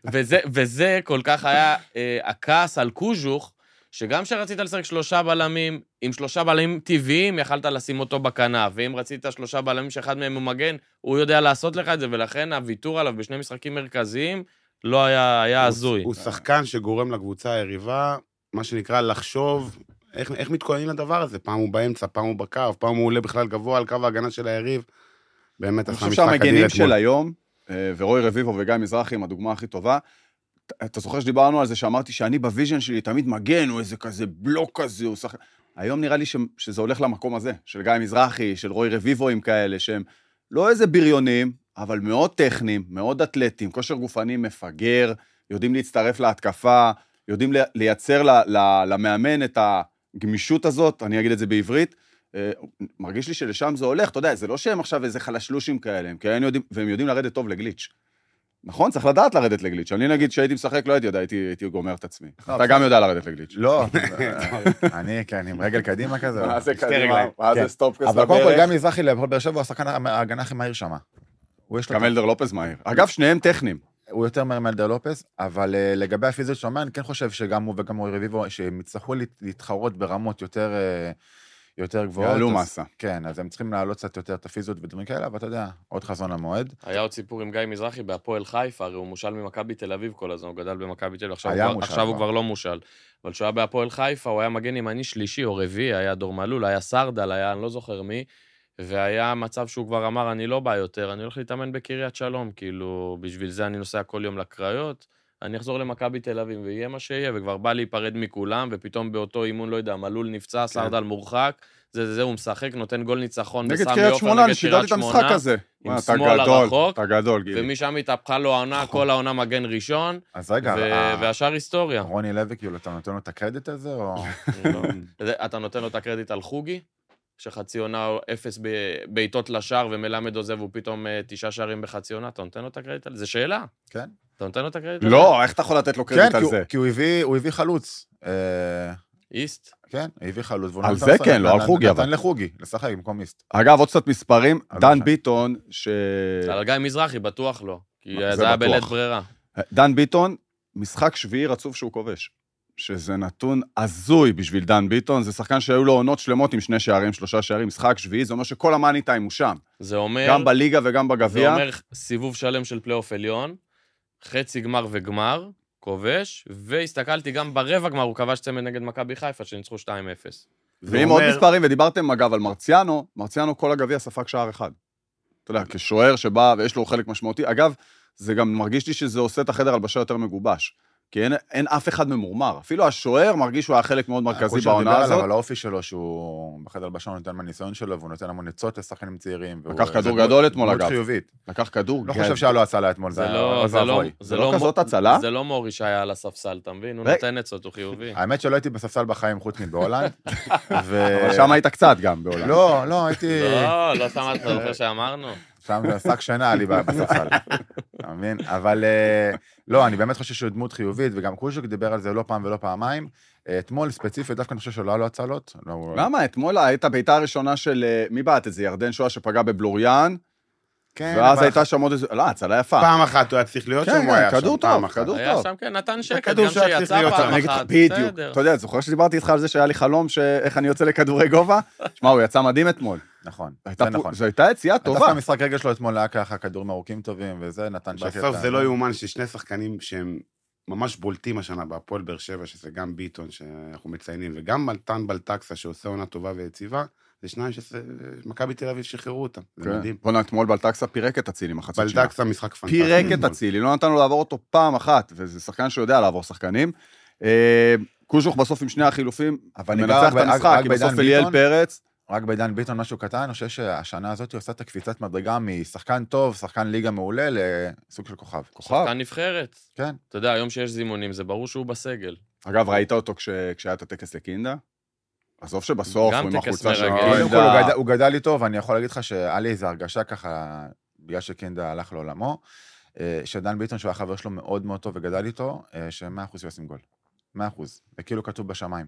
וזה כל כך היה הכעס על קוז'וך, שגם שרצית לשחק 3 בלמים, עם 3 בלמים טבעיים, יכלת לשים אותו בכנף, ואם רצית 3 בלמים שאחד מהם הוא מגן, הוא יודע לעשות לך את זה, ולכן הוויתור עליו בשני משחקים מרכזיים, לא היה הזוי. הוא שחקן שגורם לקבוצה היריבה, מה שנקרא לחשוב, איך מתכוננים לדבר הזה? פעם הוא באמצע, פעם הוא בקו, פעם הוא עולה בכלל גבוה על קו ההגנה של היריב. באמת, אני חושב שהמגנים של היום, ורוי רביבו וגיא מזרחי הם הדוגמה הכי טובה, אתה זוכר שדיברנו על זה, שאמרתי שאני בוויז'ן שלי תמיד מגן, הוא איזה כזה בלוק כזה, הוא שחק... היום נראה לי שזה הולך למקום הזה, של גיא מזרחי, של רוי רביבוים כאלה, שהם לא איזה בריונים, אבל מאוד טכניים, מאוד אתלטיים, כושר גופני מפגר, יודעים להצטרף להתקפה, יודעים לייצר למאמן את הגמישות הזאת, אני אגיד את זה בעברית, מרגיש לי שלשם זה הולך, אתה יודע, זה לא שהם עכשיו איזה חלשלושים כאלה, והם יודעים לרדת טוב לגליץ'. נכון? צריך לדעת לרדת לגליץ'. אני נגיד שהייתי משחק, לא הייתי יודע, הייתי גומר את עצמי. אתה גם יודע לרדת לגליץ'. לא, אני כן, עם רגל קדימה כזה. מה זה קדימה? מה זה סטופ כזה? אבל קודם כל גם מזרחי להפועל באר שבע, הוא השחקן ההגנה הכי מהיר שם. גם אלדר לופז מהיר. אגב, שניהם טכניים. הוא יותר מהר מאלדר לופז, אבל לגבי הפיזיות שלו, אני כן חושב שגם הוא וגם רוי רביבו, שהם יצטרכו להתחרות ברמות יותר גבוהות. יעלו מסה. כן, אז הם צריכים להעלות קצת יותר את הפיזיות ודברים כאלה, אבל אתה יודע, עוד חזון למועד. היה עוד סיפור עם גיא מזרחי בהפועל חיפה, הרי הוא מושל ממכבי תל אביב כל הזמן, הוא גדל במכבי תל אביב, עכשיו הוא כבר לא מושל. אבל כשהוא היה בהפועל חיפה, הוא היה מגן ימני שלישי או רביעי, היה דור מלול, היה סרדל, היה אני לא זוכר מי, והיה מצב שהוא כבר אמר, אני לא בא יותר, אני הולך להתאמן בקריית שלום, כאילו, בשביל זה אני נוסע כל יום לקריות, אני אחזור למכבי תל אביב, ויהיה מה שיהיה, וכבר בא להיפרד מכולם, ופתאום באותו אימון, לא יודע, מלול נפצע, סרדל מורחק, זה, הוא משחק, נותן גול ניצחון נגד קריית שמונה, אני שידרתי את המשחק הזה. עם שמאל הרחוק, אתה גדול, גילי. ומשם התהפכה לו העונה, כל העונה מגן ראשון, אז רגע, והשאר היסטוריה. רוני לוי, כאילו, אתה נותן לו את הקרדיט הזה, או... אתה נותן לו את הקרדיט על חוגי? שחצי עונה 0 בעיטות לשער, ומלמד עוזב, והוא פתאום 9 שערים בחצי עונה, אתה נותן לו את הקרדיט על זה? זו שאלה. כן. אתה נותן לו את הקרדיט על זה? לא, איך אתה יכול לתת לו קרדיט כן, על זה? כי הוא הביא חלוץ. איסט? כן, הביא חלוץ. על זה כן, לא על חוגי, אבל. נתן לחוגי, לשחק במקום איסט. אגב, עוד קצת מספרים, דן ביטון, על גיא מזרחי, בטוח לא. כי זה זה היה בטוח. בלית ברירה. דן ביטון, משחק שביעי רצוף שהוא כובש. שזה נתון הזוי בשביל דן ביטון, זה שחקן שהיו לו עונות שלמות עם 2 שערים, 3 שערים, משחק שביעי, זה אומר שכל המאני טיים הוא שם. זה אומר... גם בליגה וגם זה בגביע. אומר סיבוב שלם של פלייאוף עליון, חצי גמר וגמר, כובש, והסתכלתי גם ברבע גמר, הוא כבש צמד נגד מכבי חיפה, שניצחו 2-0. ועם עוד מספרים, ודיברתם אגב על מרציאנו, מרציאנו כל הגביע ספג שער אחד. אתה יודע, כשוער שבא ויש לו חלק משמעותי. אגב, זה גם מרגיש לי שזה עושה את החדר הלבשה יותר מגובש. כי אין אף אחד ממורמר. אפילו השוער מרגיש שהוא היה חלק מאוד מרכזי בעונה הזאת. אבל האופי שלו שהוא בחדר הלבשה, הוא נותן מהניסיון שלו, והוא נותן המון עצות לשחקנים צעירים. לקח כדור גדול אתמול, אגב. מאוד חיובית. לקח כדור גדול. לא חושב שהיה לו הצלה אתמול. זה לא כזאת הצלה? זה לא מורי שהיה על הספסל, אתה מבין? הוא נותן עצות, הוא חיובי. האמת שלא הייתי בספסל בחיים חוץ מבהולנד. אבל שם היית קצת גם בהולנד. לא, הייתי... לא שמעת, אתה זוכר שאמרנו? שם זה שק שינה עלי בספסל, אתה מבין? אבל לא, אני באמת חושב שהוא דמות חיובית, וגם קוז'וק דיבר על זה לא פעם ולא פעמיים. אתמול ספציפית, דווקא אני חושב שלא עלו הצלות. למה? אתמול הייתה בעיטה הראשונה של, מי בעט את זה? ירדן שואה שפגע בבלוריאן, ואז הייתה שם עוד איזה, לא, הצלה יפה. פעם אחת הוא היה צריך להיות שם, הוא היה שם. כדור טוב, כדור היה טוב. שם, כן, נתן שקט, הכדור גם שהיה צריך שיצא להיות פעם שם. אחת, בדיוק. בסדר. אתה יודע, זוכר שדיברתי איתך על זה שהיה לי חלום איך אני יוצא לכדורי גובה? שמע, הוא יצא מדהים אתמול. נכון, הייתה זה נכון. זו הייתה יציאה טובה. דווקא המשחק רגע שלו אתמול היה ככה כדורים ארוכים טובים, וזה נתן שקט. בסוף זה לא יאומן ששני שחקנים שהם ממש בולטים השנה בהפועל באר שבע, שזה גם ביטון שאנחנו מציינים, וגם מלטן בלטקסה שעושה עונה טובה ויציבה, זה שניים שמכבי תל אביב שחררו אותם, זה מדהים. בוא אתמול בלטקסה פירק את הצילי מחצית שנייה. בלטקסה משחק פנטסטי. פירק את הצילי, לא נתן לו לעבור אותו פעם אחת, וזה שחקן שיודע לעבור שחקנים. קוז'וך בסוף עם שני החילופים, מנצח את המשחק, כי בסוף אליאל פרץ. רק בעידן ביטון משהו קטן, אני חושב שהשנה הזאת עושה את הקפיצת מדרגה משחקן טוב, שחקן ליגה מעולה, לסוג של כוכב. שחקן נבחרת. כן. אתה יודע, היום שיש זימונים, זה ברור שהוא בסגל. אגב, ראית אותו כשהיה את הטקס לקינדה? עזוב שבסוף, הוא עם החולצה של קינדה. הוא גדל לי טוב, אני יכול להגיד לך שהיה לי איזו הרגשה ככה, בגלל שקינדה הלך לעולמו, שדן ביטון, שהוא היה חבר שלו מאוד מאוד טוב וגדל איתו, ש100% הוא ישים גול. 100%. זה כאילו כתוב בשמיים.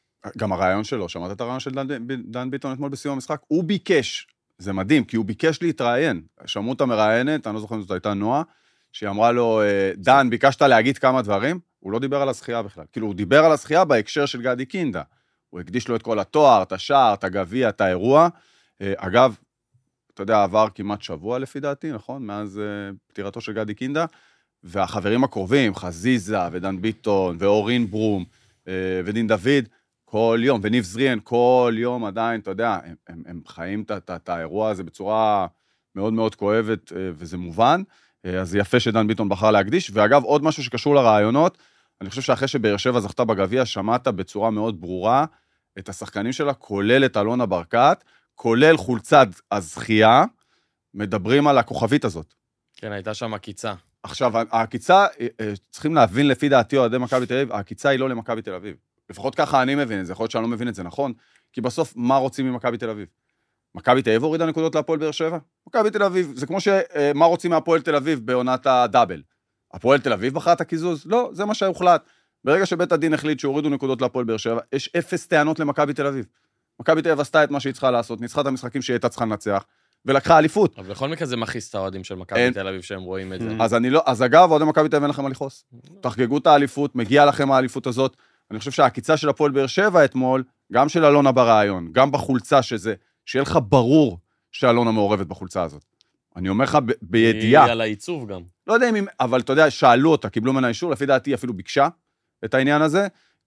גם הרעיון שלו, שמעת את הרעיון של דן ביטון אתמול בסיום המשחק? הוא ביקש, זה מדהים, כי הוא ביקש להתראיין. שמעו את המראיינת, אני לא זוכר אם זאת הייתה נועה, שהיא אמרה לו, דן, ביקשת להגיד כמה דברים, הוא לא דיבר על הזכייה בכלל. כאילו, הוא דיבר על הזכייה בהקשר של גדי קינדה. הוא הקדיש לו את כל התואר, את השער, את הגביע, את האירוע. אגב, אתה יודע, עבר כמעט שבוע לפי דעתי, נכון? מאז פטירתו של גדי קינדה, והחברים הקרובים, חזיזה ודן ביטון ואורין ברום ודין דוד, כל יום, וניב זריאן, כל יום עדיין, אתה יודע, הם חיים את האירוע הזה בצורה מאוד מאוד כואבת, וזה מובן. אז יפה שדן ביטון בחר להקדיש. ואגב, עוד משהו שקשור לרעיונות, אני חושב שאחרי שבאר שבע זכתה בגביע, שמעת בצורה מאוד ברורה את השחקנים שלה, כולל את אלונה ברקת, כולל חולצת הזכייה, מדברים על הכוכבית הזאת. כן, הייתה שם עקיצה. עכשיו, העקיצה, צריכים להבין לפי דעתי אוהדי מכבי תל אביב, העקיצה היא לא למכבי תל אביב. לפחות ככה אני מבין את זה, יכול להיות שאני לא מבין את זה נכון, כי בסוף מה רוצים ממכבי תל אביב? מכבי תל אביב הורידה נקודות להפועל באר שבע? מכבי תל אביב, זה כמו שמה רוצים מהפועל תל אביב בעונת הדאבל. הפועל תל אביב בחרה את הקיזוז? לא, זה מה שהוחלט. ברגע שבית הדין החליט שהורידו נקודות להפועל באר שבע, יש 0 טענות למכבי תל אביב. מכבי תל אביב עשתה את מה שהיא צריכה לעשות, ניצחה את המשחקים שהיא הייתה צריכה לנצח, ולקחה אליפות. אבל בכל מקרה זה מכעיס את האוהדים של מכבי תל אביב שהם רואים את זה. אז אגב, אוהדי מכבי תל אביב אין לכם מה לכעוס. תחגגו את האליפות, מגיע לכם האליפות הזאת. אני חושב שהעקיצה של הפועל באר שבע אתמול, גם של אלונה ברעיון, גם בחולצה שזה, שיהיה לך ברור שאלונה מעורבת בחולצה הזאת. אני אומר לך בידיעה. היא על העיצוב גם. לא יודע אם, אבל אתה יודע, שאלו אותה, קיבלו ממנה אישור, לפי דעתי אפילו ביקשה את העניין הזה,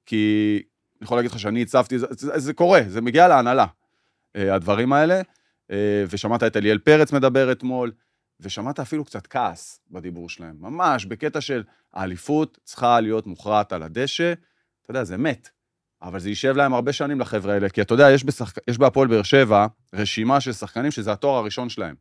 כי אני יכול להגיד לך שאני הצבתי, זה קורה, זה מגיע להנהלה, הדברים האלה, ושמעת את אליאל פרץ מדבר אתמול, ושמעת אפילו קצת כעס בדיבור שלהם, ממש בקטע של האליפות צריכה להיות מוכרעת על הדשא, אתה יודע, זה מת, אבל זה יישב להם הרבה שנים לחבר'ה האלה, כי אתה יודע, יש בהפועל באר שבע רשימה של שחקנים שזה התואר הראשון שלהם,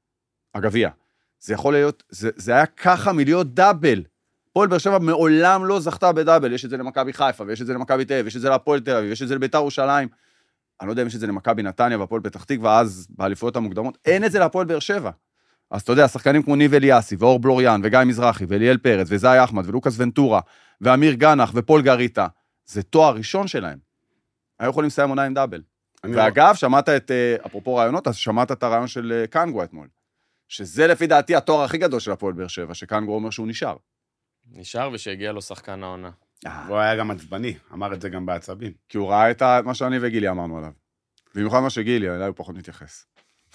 הגביע. זה יכול להיות, זה היה ככה מלהיות דאבל. הפועל באר שבע מעולם לא זכתה בדאבל, יש את זה למכבי חיפה, ויש את זה למכבי תל אביב, יש את זה להפועל תל אביב, יש את זה לביתר ירושלים. אני לא יודע אם יש את זה למכבי נתניה והפועל פתח תקווה, אז באליפויות המוקדמות, אין את זה להפועל באר שבע. אז אתה יודע, שחקנים כמו ניב אליאסי, ואור בלוריאן, וגיא מזרחי, ואליאל פרץ, וזאי אחמד, ולוקאס ונטורה, ואמיר גנח, ופול גריטה, זה תואר ראשון שלהם. היו יכולים לסיים עונה עם דאבל. ואגב, שמעת את, אפרופו רעיונות, אז שמעת את הרעיון של קנגו אתמול. שזה לפי דעתי התואר הכי גדול של הפועל באר שבע, שקנגו אומר שהוא נשאר. נשאר ושהגיע לו שחקן העונה. הוא היה גם עצבני, אמר את זה גם בעצבים. כי הוא ראה את מה שאני וגילי אמרנו עליו. במיוחד מה שגילי, אולי הוא פחות מתייחס.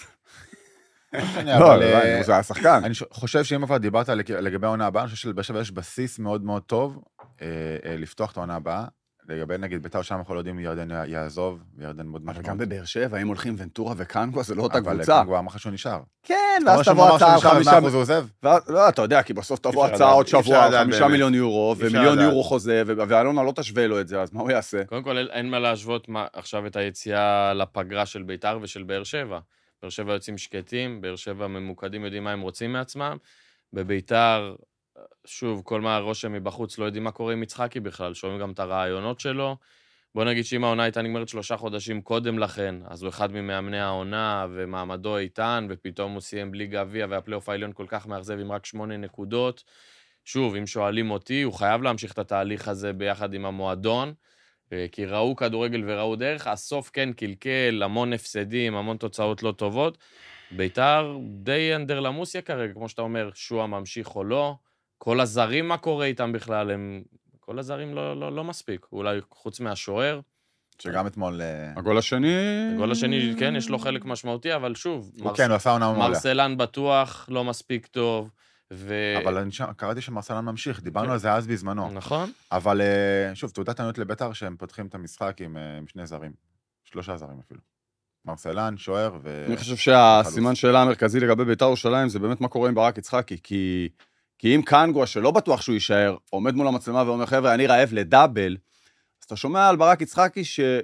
לא, זה היה שחקן. אני חושב שאם כבר דיברת לגבי העונה הבאה, אני חושב שלבאר שבע יש בסיס מאוד מאוד טוב לפתוח את העונה הבאה. לגבי, נגיד, בית"ר שם אנחנו לא יודעים אם ירדן יעזוב, וירדן מאוד משמעות. אבל גם בבאר שבע, אם הולכים ונטורה וקנגו, זה לא אותה אבל קבוצה. קנגו אמר לך שהוא נשאר. כן, ואז תבוא הצעה על 5... הוא עוזב? לא, אתה יודע, כי בסוף תבוא הצעה עוד שבוע על 5 מיליון יורו, ומיליון יורו חוזה, ואלונה לא תשווה לו את זה, אז מה הוא יעשה? קודם כל, אין מה להשוות עכשיו את היציאה לפגרה של בית"ר ושל באר שבע. באר שבע יוצאים שקטים, באר שבע ממוקדים, יודעים מה הם רוצים מעצמם. בבית"ר, שוב, כל מה הרושם מבחוץ, לא יודעים מה קורה עם יצחקי בכלל, שומעים גם את הרעיונות שלו. בוא נגיד שאם העונה הייתה נגמרת 3 חודשים קודם לכן, אז הוא אחד ממאמני העונה, ומעמדו איתן, ופתאום הוא סיים בלי גביע, והפלייאוף העליון כל כך מאכזב עם רק 8 נקודות. שוב, אם שואלים אותי, הוא חייב להמשיך את התהליך הזה ביחד עם המועדון, כי ראו כדורגל וראו דרך, הסוף כן קלקל, המון הפסדים, המון תוצאות לא טובות. בית"ר די אנדרלמוסיה כרגע, כמו שאתה אומר, שועה ממשיך או לא. כל הזרים, מה קורה איתם בכלל, כל הזרים לא מספיק, אולי חוץ מהשוער. שגם אתמול... הגול השני... הגול השני, כן, יש לו חלק משמעותי, אבל שוב, כן, הוא עשה עונה מעולה. מרסלן בטוח לא מספיק טוב, אבל אני קראתי שמרסלן ממשיך, דיברנו על זה אז בזמנו. נכון. אבל שוב, תעודת עניות לבית"ר שהם פותחים את המשחק עם 2 זרים, 3 זרים אפילו. מרסלן, שוער אני חושב שהסימן שאלה המרכזי לגבי בית"ר ירושלים זה באמת מה קורה עם ברק יצחקי, כי אם קנגו, שלא בטוח שהוא יישאר, עומד מול המצלמה ואומר, חבר'ה, אני רעב לדאבל, אז אתה שומע על ברק יצחקי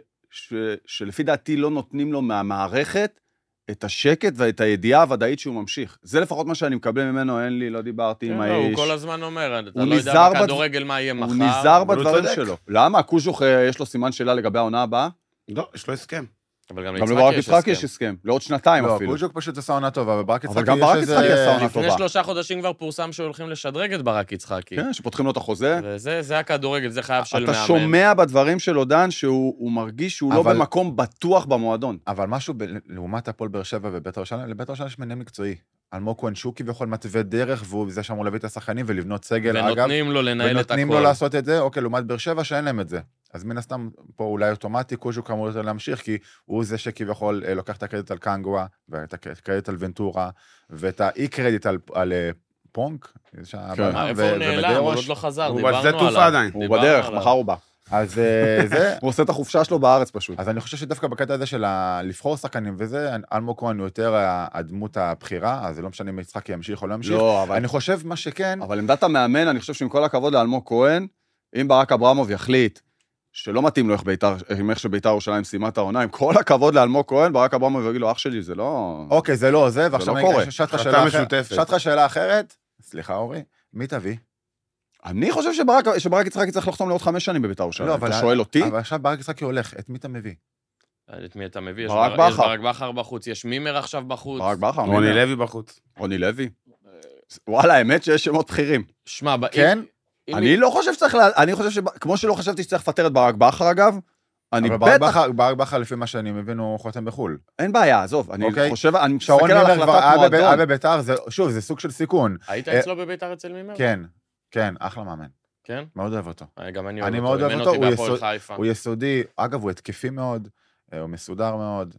שלפי דעתי לא נותנים לו מהמערכת את השקט ואת הידיעה הוודאית שהוא ממשיך. זה לפחות מה שאני מקבל ממנו, אין לי, לא דיברתי עם האיש. הוא כל הזמן אומר, אתה לא יודע בכדורגל מה יהיה מחר. הוא נזהר בדברים שלו. למה? קוז'וך יש לו סימן שאלה לגבי העונה הבאה? לא, יש לו הסכם. אבל גם לברק יצחקי יש הסכם, לעוד 2 אפילו. לא, קוז'וק פשוט עשה עונה טובה, וברק יצחקי אבל גם ברק יצחקי עשה עונה טובה. לפני 3 חודשים כבר פורסם שהולכים לשדרג את ברק יצחקי. כן, שפותחים לו את החוזה. וזה הכדורגל, זה חייב של מאמן. אתה שומע בדברים של עודן שהוא מרגיש שהוא לא במקום בטוח במועדון. אבל משהו לעומת הפועל באר שבע ובית"ר ירושלים, לבית"ר ירושלים יש מנהל מקצועי. אלמוג כהן שוקי ויכול מתווה דרך, והוא זה שאמור להביא את השחקנים ולבנות סגל, אגב. ונותנים לו לנהל את הכל. ונותנים לו לעשות את זה, אוקיי, לעומת באר שבע שאין להם את זה. אז מן הסתם פה אולי אוטומטי, קוז'וק אמור יותר להמשיך, כי הוא זה שכביכול לוקח את הקרדיט על קנגואה, ואת הקרדיט על ונטורה, ואת האי-קרדיט על פונק. איפה הוא נעלם? הוא עוד לא חזר, דיברנו עליו. הוא בדרך, מחר הוא בא. אז זה... הוא עושה את החופשה שלו בארץ פשוט. אז אני חושב שדווקא בקטע הזה של לבחור שחקנים וזה, אלמוג כהן הוא יותר הדמות הבחירה, אז זה לא משנה אם יצחקי ימשיך או לא ימשיך. לא, אבל... אני חושב מה שכן... אבל עמדת המאמן, אני חושב שעם כל הכבוד לאלמוג כהן, אם ברק אברמוב יחליט שלא מתאים לו איך שבית"ר ירושלים סיימה את העונה, עם כל הכבוד לאלמוג כהן, ברק אברמוב יגיד לו, אח שלי, זה לא... אוקיי, זה לא זה, ועכשיו אני שאלת לך שאלה אחרת. סליחה, אורי, מי תביא? אני חושב שברק יצחקי צריך לחתום לעוד 5 שנים בבית"ר ירושלים. אתה שואל אותי? אבל עכשיו ברק יצחקי הולך, את מי אתה מביא? את מי אתה מביא? ברק בכר. יש ברק בכר בחוץ, יש מימר עכשיו בחוץ. ברק בכר. רוני לוי בחוץ. רוני לוי. וואלה, האמת שיש שמות בכירים. שמע, כן? אני לא חושב שצריך, אני חושב כמו שלא חשבתי שצריך לפטר את ברק בכר, אגב, אבל ברק בכר, לפי מה שאני מבין, הוא חותם בחול. אין בעיה, עזוב, אני חושב, אני מסתכל שרון על מימר החלטת כבר היה בבית"ר, שוב, זה סוג של סיכון. היית אצלו בבית"ר אצל מימר? כן, אחלה מאמן. כן? מאוד אוהב אותו. גם אני אני אוהב מאוד אותו, אוהב אימן אותו, אותי בהפועל חיפה. הוא יסודי, אגב, הוא התקפי מאוד, הוא מסודר מאוד.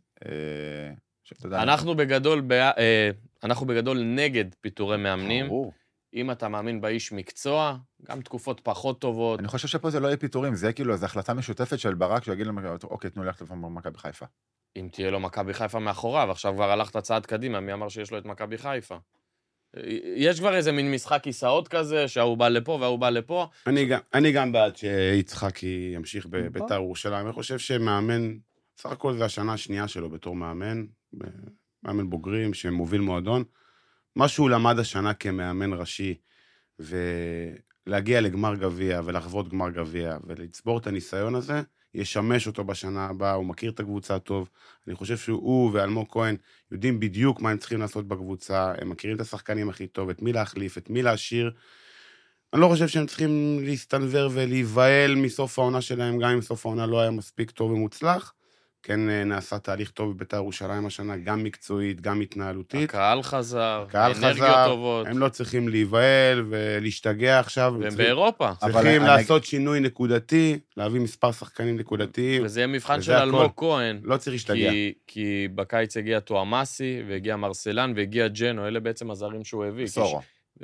אנחנו בגדול נגד פיטורי מאמנים. אם אתה מאמין באיש מקצוע, גם תקופות פחות טובות. אני חושב שפה זה לא יהיה פיטורים, זה כאילו, זו החלטה משותפת של ברק, שיגיד להם, אוקיי, תנו לי ללכת למכבי חיפה. אם תהיה לו מכבי חיפה מאחוריו, עכשיו כבר הלכת צעד קדימה, מי אמר שיש לו את מכבי חיפה? יש כבר איזה מין משחק כיסאות כזה, שההוא בא לפה וההוא בא לפה. אני גם בעד שיצחקי ימשיך בבית"ר ירושלים. אני חושב שמאמן, סך הכל זה השנה השנייה שלו בתור מאמן בוגרים שמוביל מועדון. מה שהוא למד השנה כמאמן ראשי, להגיע לגמר גביע ולחוות גמר גביע ולצבור את הניסיון הזה, ישמש אותו בשנה הבאה, הוא מכיר את הקבוצה טוב. אני חושב שהוא ואלמוג כהן יודעים בדיוק מה הם צריכים לעשות בקבוצה, הם מכירים את השחקנים הכי טוב, את מי להחליף, את מי להשאיר. אני לא חושב שהם צריכים להסתנבר ולהיבהל מסוף העונה שלהם, גם אם סוף העונה לא היה מספיק טוב ומוצלח. כן נעשה תהליך טוב בבית"ר ירושלים השנה, גם מקצועית, גם התנהלותית. הקהל חזר, הקהל אנרגיות חזר, טובות. הם לא צריכים להיבהל ולהשתגע עכשיו. והם באירופה. צריכים לעשות שינוי נקודתי, להביא מספר שחקנים נקודתיים. וזה יהיה מבחן של אלמוג כהן. לא צריך להשתגע. כי בקיץ הגיע טועמאסי, והגיע מרסלן, והגיע ג'נו, אלה בעצם הזרים שהוא הביא. סורו.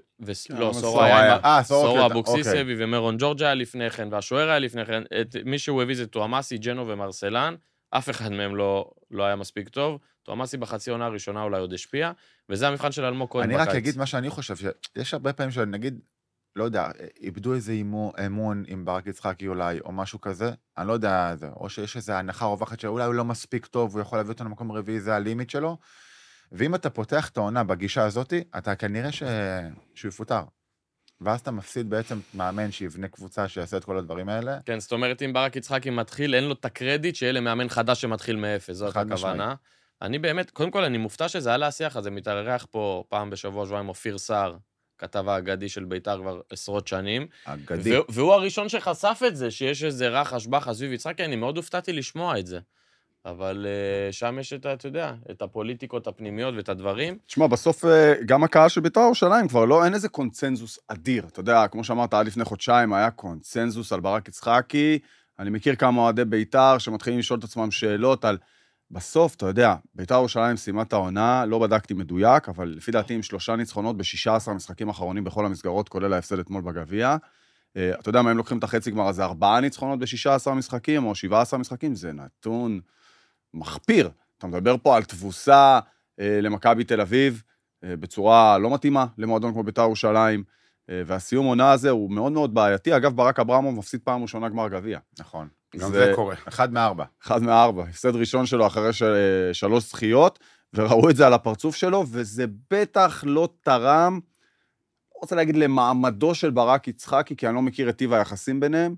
לא, סורו היה... סורו סורו אבוקסיס הביא, ומרון ג'ורג' היה לפני כן, והשוער היה לפני כן. מי שהוא הביא זה טועמאסי, ג'נו ומרסלן. אף אחד מהם לא היה מספיק טוב. טועמאסי בחצי עונה הראשונה אולי עוד השפיע, וזה המבחן של אלמוג כהן בקיץ. אני רק אגיד מה שאני חושב, שיש הרבה פעמים שנגיד, לא יודע, איבדו איזה אמון עם ברק יצחקי אולי, או משהו כזה, אני לא יודע, או שיש איזו הנחה רווחת שאולי הוא לא מספיק טוב, הוא יכול להביא אותנו למקום רביעי, זה הלימיט שלו, ואם אתה פותח את העונה בגישה הזאת, אתה כנראה שהוא יפוטר. ואז אתה מפסיד בעצם מאמן שיבנה קבוצה שיעשה את כל הדברים האלה. כן, זאת אומרת, אם ברק יצחקי מתחיל, אין לו את הקרדיט שיהיה למאמן חדש שמתחיל מאפס, זאת הכוונה. אני באמת, קודם כל, אני מופתע שזה היה להשיח, אז זה מתארח פה פעם בשבוע, שבועיים, אופיר סער, כתב האגדי של בית"ר כבר עשרות שנים. אגדי. והוא הראשון שחשף את זה, שיש איזה רחש בחש סביב יצחקי, אני מאוד הופתעתי לשמוע את זה. אבל שם יש אתה יודע, את הפוליטיקות הפנימיות ואת הדברים. תשמע, בסוף גם הקהל של בית"ר ירושלים כבר לא, אין איזה קונצנזוס אדיר. אתה יודע, כמו שאמרת, עד לפני חודשיים היה קונצנזוס על ברק יצחקי. אני מכיר כמה אוהדי בית"ר שמתחילים לשאול את עצמם שאלות על... בסוף, אתה יודע, בית"ר ירושלים סיימה את העונה, לא בדקתי מדויק, אבל לפי דעתי עם 3 ניצחונות ב-16 משחקים אחרונים בכל המסגרות, כולל ההפסד אתמול בגביע. אתה יודע מה, הם לוקחים את החצי גמר, אז 4 ניצחונות ב-16 משחקים או 17 משחקים, זה נתון מחפיר. אתה מדבר פה על תבוסה למכבי תל אביב, בצורה לא מתאימה למועדון כמו בית"ר ירושלים, והסיום עונה הזה הוא מאוד מאוד בעייתי. אגב, ברק אברמוב מפסיד פעם ראשונה גמר גביע. נכון. גם זה קורה. 1 מ-4. 1 מ-4. הפסד ראשון שלו אחרי 3 זכיות, וראו את זה על הפרצוף שלו, וזה בטח לא תרם, לא רוצה להגיד למעמדו של ברק יצחקי, כי אני לא מכיר את טיב היחסים ביניהם,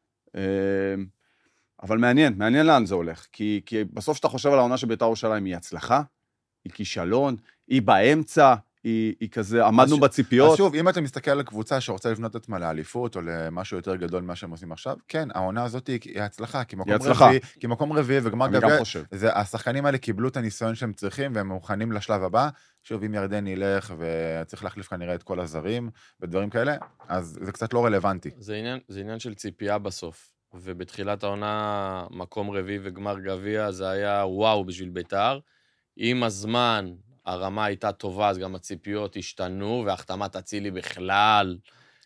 אבל מעניין לאן זה הולך, כי בסוף שאתה חושב על העונה של בית"ר ירושלים, היא הצלחה, היא כישלון, היא באמצע, היא כזה, עמדנו בציפיות. אז שוב, אם אתה מסתכל על הקבוצה שרוצה לבנות את עצמה לאליפות, או למשהו יותר גדול ממה שהם עושים עכשיו, כן, העונה הזאת היא הצלחה, כי מקום רביעי וגמר גביע, השחקנים האלה קיבלו את הניסיון שהם צריכים, והם מוכנים לשלב הבא. שוב, אם ירדן ילך, וצריך להחליף כנראה את כל הזרים, ודברים כאלה, אז זה קצת לא רלוונטי. זה עניין של ציפייה בסוף. ובתחילת העונה, מקום רביעי וגמר גביע, זה היה וואו בשביל בית"ר. עם הזמן, הרמה הייתה טובה, אז גם הציפיות השתנו, והחתמת אצילי בכלל,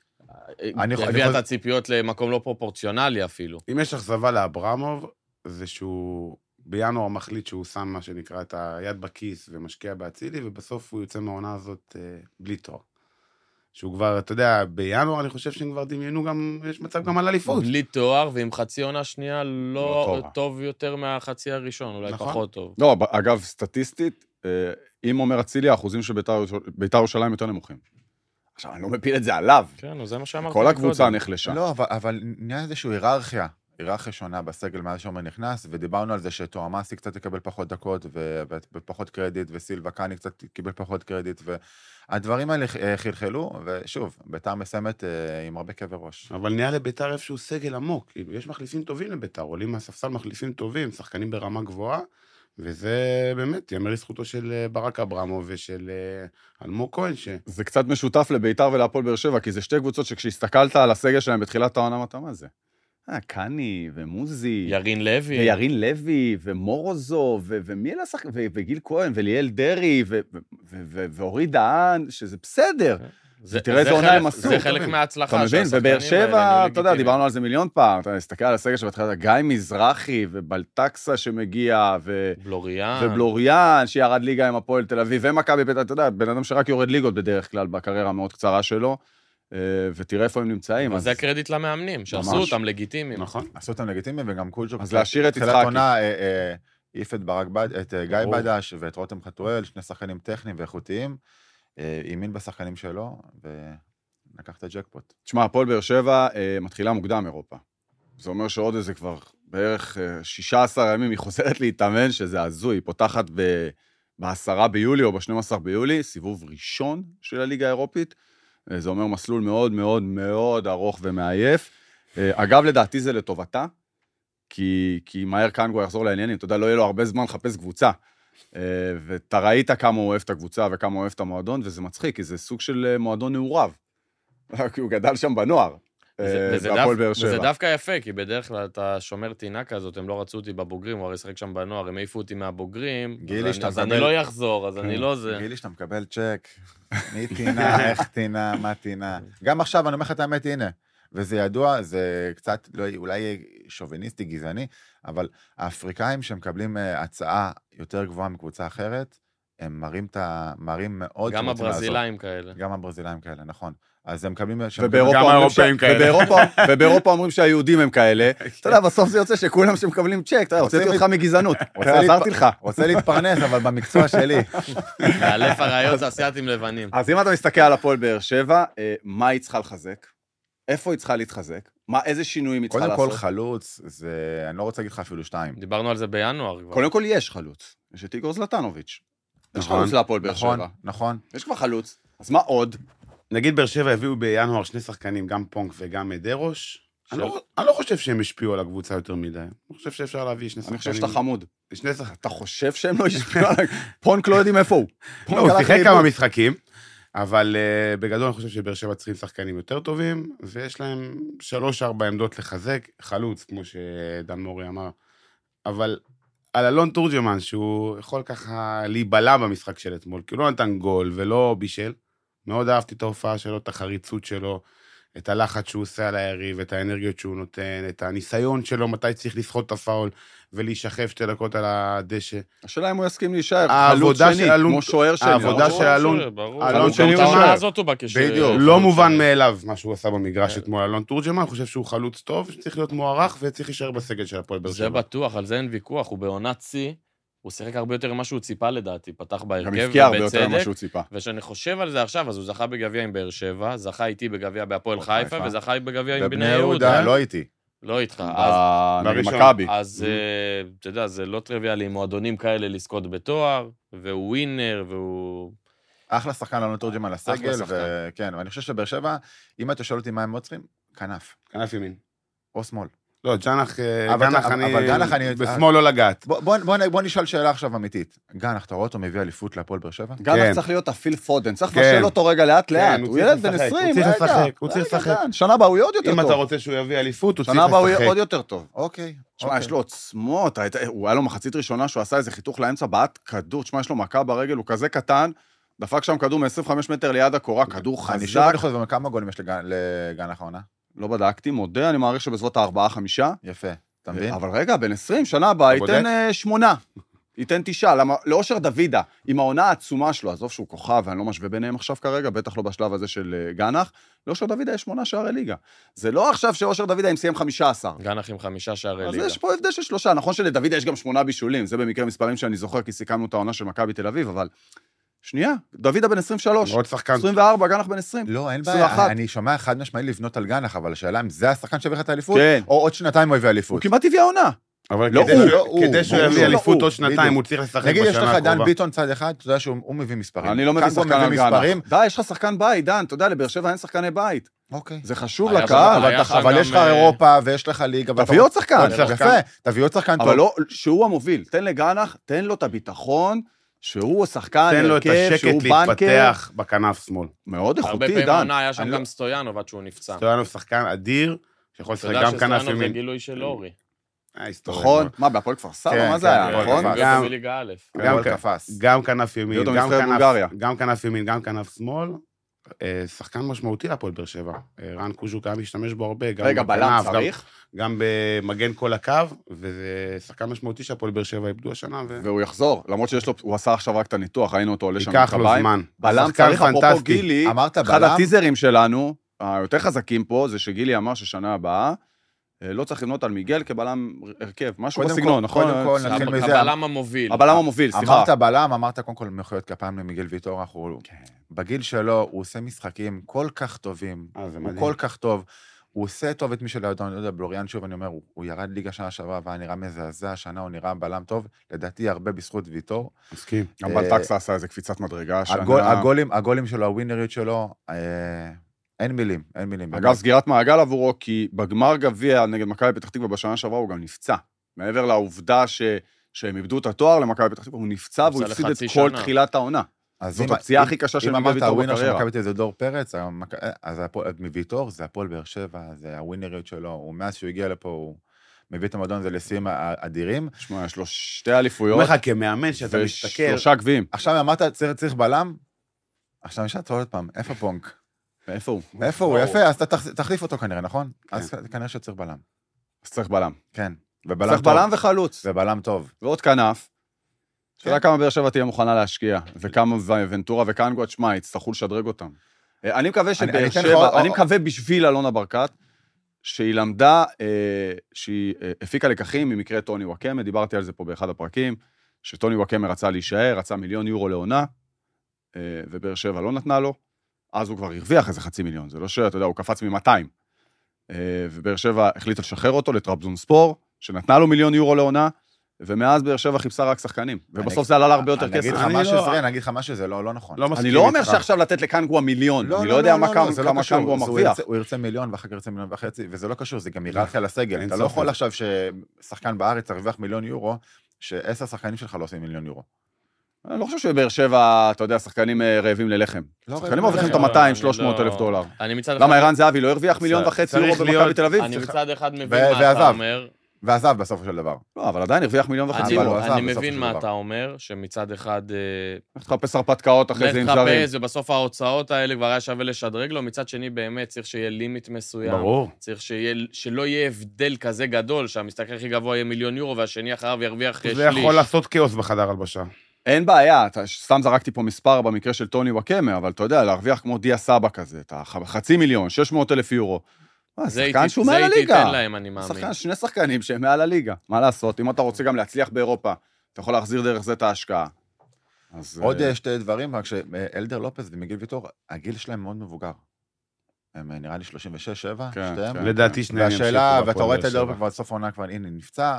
הביאה את הציפיות למקום לא פרופורציונלי אפילו. אם יש אכזבה לאברמוב, זה שהוא בינואר מחליט שהוא שם מה שנקרא את היד בכיס ומשקיע באצילי, ובסוף הוא יוצא מהעונה הזאת בלי תואר. שהוא כבר, אתה יודע, בינואר אני חושב שהם כבר דמיינו גם, יש מצב גם על אליפות. בלי תואר, ועם חצי עונה שנייה לא טוב יותר מהחצי הראשון, אולי פחות טוב. לא, אגב, סטטיסטית, אם אומר אצילי, האחוזים של בית"ר ירושלים יותר נמוכים. עכשיו, אני לא מפיל את זה עליו. כן, זה מה שאמרתי. כל הקבוצה נחלשה. לא, אבל נהיה איזושהי היררכיה שונה בסגל מאז שעומר נכנס, ודיברנו על זה שטועמאסי קצת יקבל פחות דקות, ופחות קרדיט, וסילבה קאני קצת קיבל פחות קרדיט, והדברים האלה חלחלו, ושוב, בית"ר מסיימת עם הרבה כאבי ראש. אבל נהיה לבית"ר איפשהו סגל עמוק, כאילו, יש מחליפים טובים לבית"ר, עולים מהספסל מחליפים טובים, שחקנים ברמה גבוהה, וזה באמת יאמר לזכותו של ברק אברמוב ושל אלמוג כהן. זה קצת משותף לבית"ר ולהפועל באר שבע, כי זה שתי קבוצות שכשהסתכלת על הסגל שלהם בתחילת העונה, מה זה? קאני ומוזי. ירין לוי ומורוזו, ומי אלה השחקנים? וגיל כהן וליאל דרי, ואורי דהן, שזה בסדר. תראה איזה עונה הם עשו. זה חלק מההצלחה. אתה מבין? ובאר שבע, אתה יודע, דיברנו על זה מיליון פעם, אתה מסתכל על הסגל שבתחילת, גיא מזרחי ובלטקסה שמגיע, ובלוריאן שירד ליגה עם הפועל תל אביב, ומכבי פתח, אתה יודע, בן אדם שרק יורד ליגות בדרך כלל בקריירה המאוד קצרה שלו, ותראה איפה הם נמצאים. זה הקרדיט למאמנים, שעשו אותם לגיטימיים. נכון. עשו אותם לגיטימיים, וגם קולצ'וק. אז להשאיר את יצחקי. תחילת עונה, העיף את גיא בדש ואת רותם חתואל, 2 שחקנים טכניים ואיכותיים, אימין בשחקנים שלו, לקחת ג'קפוט. תשמע, הפועל באר שבע מתחילה מוקדם אירופה. זה אומר שעוד איזה כבר בערך 16 ימים היא חוזרת להתאמן, שזה הזוי, היא פותחת ב-10 ביולי או ב-12 ביולי, סיבוב ראשון של הליגה האירופית. זה אומר מסלול מאוד מאוד מאוד ארוך ומעייף. אגב, לדעתי זה לטובתה, כי מהר קנגו יחזור לעניינים, אתה יודע, לא יהיה לו הרבה זמן לחפש קבוצה. ואתה ראית כמה הוא אוהב את הקבוצה וכמה הוא אוהב את המועדון, וזה מצחיק, כי זה סוג של מועדון נעוריו. כי הוא גדל שם בנוער. וזה דווקא יפה, כי בדרך כלל אתה שומר טינה כזאת, הם לא רצו אותי בבוגרים, הוא הרי שחק שם בנוער, הם העיפו אותי מהבוגרים, אז אני לא אחזור, אז אני לא זה. גילי, שאתה מקבל צ'ק, מי טינה, איך טינה, מה טינה. גם עכשיו אני אומר לך את האמת, הנה, וזה ידוע, זה קצת, אולי שוביניסטי, גזעני, אבל האפריקאים שמקבלים הצעה יותר גבוהה מקבוצה אחרת, הם מראים מאוד... גם הברזילאים כאלה. גם הברזילאים כאלה, נכון. אז הם מקבלים... ובאירופה אומרים שהיהודים הם כאלה. אתה יודע, בסוף זה יוצא שכולם שמקבלים צ'ק, אתה יודע, הוצאתי אותך מגזענות. עזרתי לך. רוצה להתפרנס, אבל במקצוע שלי. מאלף הראיות אסיאתים לבנים. אז אם אתה מסתכל על הפועל באר שבע, מה היא צריכה לחזק? איפה היא צריכה להתחזק? איזה שינויים היא צריכה לעשות? קודם כל חלוץ, אני לא רוצה להגיד לך אפילו 2. דיברנו על זה בינואר. קודם כל יש חלוץ. יש את איגור זלטנוביץ'. יש חלוץ להפועל באר שבע. נכון. יש כבר חלוץ. אז מה עוד? נגיד באר שבע הביאו בינואר 2 שחקנים, גם פונק וגם דרוש. אני לא חושב שהם השפיעו על הקבוצה יותר מדי. אני חושב שאפשר להביא 2 שחקנים. אני חושב שאתה חמוד. 2 שחקנים. אתה חושב שהם לא השפיעו על... פונק לא יודעים איפה הוא. לא, הוא שיחק כמה משחקים, אבל בגדול אני חושב שבאר שבע צריכים שחקנים יותר טובים, ויש להם 3-4 עמדות לחזק, חלוץ, כמו שדן מורי אמר. אבל על אלון תורג'מן, שהוא יכול ככה להיבלע במשחק של אתמול, כי הוא לא נתן גול ולא בישל. מאוד אהבתי את ההופעה שלו, את החריצות שלו, את הלחץ שהוא עושה על היריב, את האנרגיות שהוא נותן, את הניסיון שלו, מתי צריך לסחוט את הפאול, ולהישכב 2 דקות על הדשא. השאלה אם הוא יסכים להישאר, חלוץ שני, כמו שוער שני. העבודה של אלון תורג'מן, לא מובן מאליו מה שהוא עשה במגרש אתמול, אלון תורג'מן, אני חושב שהוא חלוץ טוב, שצריך להיות מוערך, וצריך להישאר בסגל של הפועל באר שבע. זה בטוח, על זה אין ויכוח, הוא בעונת שיא, הוא שיחק הרבה יותר ממה שהוא ציפה לדעתי, פתח בהרכב ובצדק, ושאני חושב על זה עכשיו, אז הוא זכה בגביע עם באר שבע, זכה איתי בגביע בהפועל חיפה, וזכה בגביע עם בני יהודה. לא איתי. לא איתך. במכבי. אז אתה יודע, זה לא טריוויאלי, מועדונים כאלה לזכות בתואר, והוא ווינר, והוא... אחלה שחקן לנו תורג'מן לסגל, וכן, ואני חושב שבאר שבע, אם אתה שואל אותי מה הם מאוד צריכים, כנף. כנף ימין. או שמאל. לא, ג'נח אני בשמאל לא לגעת. בוא נשאל שאלה עכשיו אמיתית. גנח, אתה רואה אותו מביא אליפות להפועל באר שבע? גנח צריך להיות הפיל פודן, צריך לבשל אותו רגע לאט לאט, הוא ילד בן 20, הוא צריך לשחק. שנה הבאה הוא עוד יותר טוב. אם אתה רוצה שהוא יביא אליפות, הוא צריך לשחק. שנה הבאה הוא עוד יותר טוב. אוקיי. תשמע, יש לו עוצמות, הוא היה לו מחצית ראשונה שהוא עשה איזה חיתוך לאמצע, בעט כדור, תשמע, יש לו מכה ברגל, הוא כזה קטן, דפק שם כדור מ-25 מטר ליד הקורה, כדור חזק. אני חושב, כמה גולים יש לגנח העונה? לא בדקתי, מודה, אני מעריך שבסביבות 4-5. יפה, אתה מבין? אבל רגע, בין 20, שנה הבאה, ייתן 8, ייתן 9, למה, לאושר דוידה, עם העונה העצומה שלו, עזוב שהוא כוכב, ואני לא משווה ביניהם עכשיו כרגע, בטח לא בשלב הזה של גנח, לאושר דוידה יש 8 שערי ליגה. זה לא עכשיו שאושר דוידה עם סיים 15. גנח עם 5 שערי ליגה. אז יש פה הבדל של 3, נכון שלדוידה יש גם 8 בישולים, זה במקרה מספרים שאני זוכר, כי סיכמנו את העונה של מכבי תל אביב, אבל שנייה, דוידה בן 23, 24, גנח בן 20. לא, אין בעיה, אני שומע חד משמעי לבנות על גנח, אבל השאלה אם זה השחקן שהביא לך את האליפות, או עוד 2 הוא הביא אליפות. הוא כמעט הביא העונה. אבל כדי שהוא יביא אליפות עוד 2, הוא צריך לשחק בשנה הקרובה. נגיד, יש לך דן ביטון צד אחד, אתה יודע שהוא מביא מספרים. אני לא מביא שחקן על גנח. די, יש לך שחקן בית, דן, אתה יודע, לבאר שבע אין שחקני בית. אוקיי. זה חשוב לקהל. אבל יש לך אירופה ויש לך ליגה. תביא עוד שחקן. יפה, תביא עוד שחקן טוב. אבל לא, שהוא המוביל. תן לגנח, תן לו את הביטחון, שהוא השחקן, תן לו את השקט להתפתח בכנף שמאל. מאוד איכותי, דן. הרבה פעמים היה שם גם סטויאנוב עד שהוא נפצע. סטויאנוב שחקן אדיר, שיכול לשחק גם כנף ימין. אתה יודע שסטויאנוב זה גילוי של אורי. נכון, מה, בהפועל כפר סבא, מה זה היה, נכון? גם כנף ימין, גם כנף ימין, גם כנף שמאל. שחקן משמעותי להפועל באר שבע. רן קוז'וק היה משתמש בו הרבה. רגע, בלם צריך? גם במגן כל הקו, וזה שחקן משמעותי שהפועל באר שבע איבדו השנה. והוא יחזור, למרות שיש לו, הוא עשה עכשיו רק את הניתוח, ראינו אותו עולה שם ייקח לו זמן. בלם צריך, אפרופו גילי, אחד הטיזרים שלנו, היותר חזקים פה, זה שגילי אמר ששנה הבאה, לא צריך לבנות על מיגל כבלם הרכב, משהו קודם בסגנון, נכון? קודם כל, נתחיל מזה. הבלם המוביל. הבלם המוביל, סליחה. אמרת בלם, אמרת קודם כל מחיאות כפיים למיגל ויטור, אנחנו... בגיל שלו, הוא עושה משחקים כל כך טובים, זה הוא מדהים. כל כך טוב, הוא עושה טוב את מי שלידו, אני לא יודע, בלוריאן, שוב אני אומר, הוא ירד ליגה שנה שעברה, והיה נראה מזעזע, השנה הוא נראה בלם טוב, לדעתי הרבה בזכות ויטור. מסכים. גם בלטקסה עשה איזה קפיצת מדרגה. הגולים שלו, הווינריות שלו, אין מילים. אגב, סגירת מעגל עבורו, כי בגמר גביע נגד מכבי פתח תקווה בשנה שעברה הוא גם נפצע. מעבר לעובדה שהם איבדו את התואר למכבי פתח תקווה, הוא נפצע והוא הפסיד את כל תחילת העונה. זאת הפציעה הכי קשה של מיגל ויטור בקריירה. אם אמרת הווינר של מכבי זה דור פרץ, אז מוויטור זה הפועל באר שבע, זה הווינריות שלו, ומאז שהוא הגיע לפה הוא מביא את המועדון הזה לשיאים אדירים. תשמע, יש לו 2 אליפויות. אומר לך כמאמן שאתה מסתכל. ו3 גביעים. עכשיו אמרת צריך בלם, עכשיו נשאל עוד פעם, איפה פונק? איפה הוא? איפה הוא? יפה, אז אתה תחליף אותו כנראה, נכון? אז כנראה שצריך בלם. אז צריך בלם. כן. צריך בלם וחלוץ. ובלם טוב. ועוד כנף. שאלה כמה באר שבע תהיה מוכנה להשקיע, וכמה ונטורה וקנגו, תשמע, יצטרכו לשדרג אותם. אני מקווה שבאר שבע, אני מקווה בשביל אלונה ברקת, שהיא למדה, שהיא הפיקה לקחים ממקרה טוני וואקמה, דיברתי על זה פה באחד הפרקים, שטוני וואקמה רצה להישאר, רצה 1,000,000 יורו לעונה, ובאר שבע לא נתנה לו, אז הוא כבר הרוויח איזה 500,000, זה לא שאתה יודע, הוא קפץ מ-200, ובאר שבע החליטה לשחרר אותו לטרבזונספור, שנתנה לו 1,000,000 יורו לעונה, ומאז באר שבע חיפשה רק שחקנים, ובסוף זה עלה לה הרבה יותר כסף. אני אגיד לך משהו, זה לא נכון. אני לא אומר שעכשיו לתת לקנגו 1,000,000, אני לא יודע כמה קנגו מרוויח. הוא ירצה 1,000,000 ואחר כך ירצה 1,500,000, וזה לא קשור, זה גם היררכיה לסגל. אתה לא יכול עכשיו ששחקן בארץ ירוויח 1,000,000 יורו, ש10 שחקנים שלך לא עושים 1,000,000 יורו. אני לא חושב שבאר שבע, אתה יודע, שחקנים רעבים ללחם. שחקנים מרוויחים את $200,000-300,000. למה ערן זהבי לא הרוויח 1,500,000 יורו במכבי תל אביב? אני מצד אחד מבין מה אתה אומר. ועזב בסופו של דבר. לא, אבל עדיין הרוויח 1,500,000. אני מבין מה אתה אומר, שמצד אחד... תחפש הרפתקאות אחרי זה עם שערים. ובסוף ההוצאות האלה כבר היה שווה לשדרג לו, מצד שני באמת צריך שיהיה לימיט מסוים. ברור. צריך שלא יהיה הבדל כזה גדול, שהמשתכר הכי גבוה יהיה 1,000,000 יורו, והשני אחריו ירוויח שליש. זה יכול לעשות כאוס בחדר הלבשה. אין בעיה, סתם זרקתי פה מספר במקרה של טוני וואקמה, אבל אתה יודע, להרוויח כמו דיה סבא כזה, את 500,000, 600,000 יורו. שחקן שהוא מעל הליגה. שני שחקנים שהם מעל הליגה. מה לעשות? אם אתה רוצה גם להצליח באירופה, אתה יכול להחזיר דרך זה את ההשקעה. עוד שתי דברים, רק שאלדר לופס ומיגל ויטור, הגיל שלהם מאוד מבוגר. הם נראה לי 36-7, שתיהם. לדעתי שניהם ימשיכו. והשאלה, ואתה רואה את אלדר לופס כבר סוף העונה כבר, הנה, נפצע,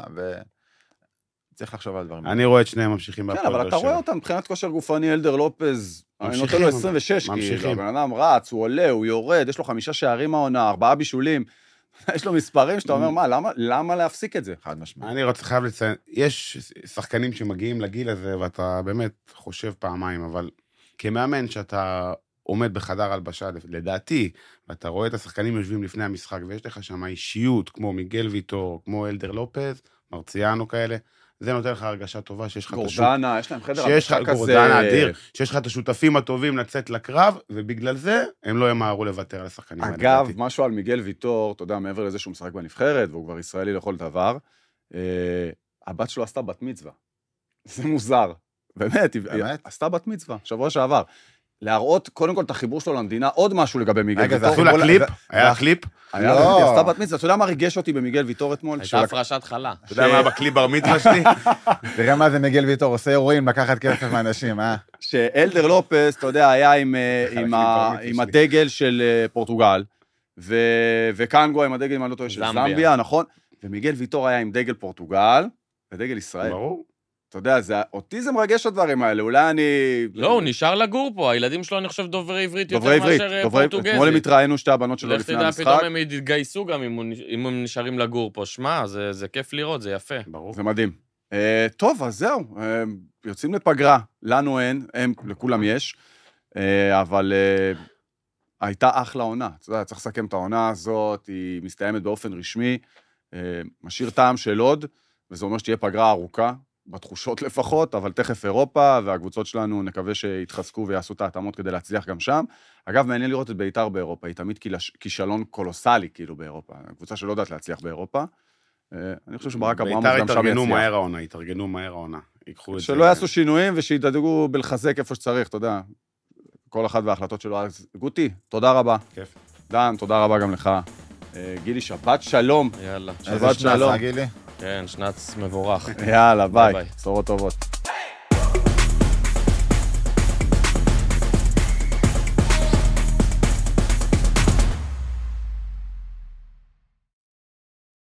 וצריך לחשוב על דברים. אני רואה את שניהם ממשיכים כן, אבל אתה רואה אותם מבחינת כושר גופני, אלדר לופז, אני נותן לו 26, כאילו, הבן אדם רץ, הוא עולה, הוא יורד, יש לו 5 שערים העונה, 4 בישולים, יש לו מספרים שאתה אומר, מה, למה להפסיק את זה? חד משמעית. אני חייב לציין, יש שחקנים שמגיעים לגיל הזה, ואתה באמת חושב פעמיים, אבל כמאמן שאתה עומד בחדר הלבשה, לדעתי, ואתה רואה את השחקנים יושבים לפני המשחק, ויש לך שם אישיות, כמו מיגל ויטור, כמו אלדר לופז, מרציאנו כאלה, זה נותן לך הרגשה טובה שיש לך את גורדנה, יש להם חדר המשחק כזה. גורדנה אדיר, שיש לך את השותפים הטובים לצאת לקרב, ובגלל זה הם לא ימהרו לוותר על השחקנים. אגב, משהו על מיגל ויטור, אתה יודע, מעבר לזה שהוא משחק בנבחרת, והוא כבר ישראלי לכל דבר, הבת שלו עשתה בת מצווה. זה מוזר. באמת, היא עשתה בת מצווה, שבוע שעבר. להראות, קודם כל, את החיבור שלו למדינה, עוד משהו לגבי מיגל ויטור. עשו לה קליפ? היה קליפ? היה, היא עשתה בת מצווה. אתה יודע מה ריגש אותי במיגל ויטור אתמול? הייתה הפרשת חלה. אתה יודע מה בקליפ בר מצווה שלי? תראה מה זה מיגל ויטור, עושה אירועים, לקחת כסף מאנשים, שאלדר לופס, אתה יודע, היה עם הדגל של פורטוגל, וקנגו עם הדגל, אם אני לא טועה, של זמביה, נכון? ומיגל ויטור היה עם דגל פורטוגל, ודגל ישראל. ברור. אתה יודע, אותי זה מרגש הדברים האלה, אולי אני... לא, הוא נשאר לגור פה, הילדים שלו, אני חושב, דוברי עברית יותר מאשר פורטוגזית. אתמול הם התראיינו שתי הבנות שלו לפני המשחק. לך תדע, פתאום הם יתגייסו גם אם הם נשארים לגור פה. שמע, זה כיף לראות, זה יפה. ברור. זה מדהים. טוב, אז זהו, יוצאים לפגרה, לנו אין, לכולם יש, אבל הייתה אחלה עונה. אתה יודע, צריך לסכם את העונה הזאת, היא מסתיימת באופן רשמי, משאיר טעם של עוד, וזה אומר שתהיה פגרה ארוכה, בתחושות לפחות, אבל תכף אירופה, והקבוצות שלנו נקווה שיתחזקו ויעשו את ההתאמות כדי להצליח גם שם. אגב, מעניין לראות את בית"ר באירופה, היא תמיד כישלון קולוסלי כאילו באירופה, הקבוצה שלא יודעת להצליח באירופה. אני חושב שברק אברמוב גם שם יצליח. יתארגנו מהר העונה. שלא יעשו שינויים ושידאגו בלחזק איפה שצריך, אתה יודע. כל אחד וההחלטות שלו. אז גוטי, תודה רבה. כיף. דן, תודה רבה גם לך. גילי, שבת שלום. יאללה. איזה שבת שנת, שלום. גילי? כן, שנץ מבורך. יאללה, ביי. ביי. בשורות טובות.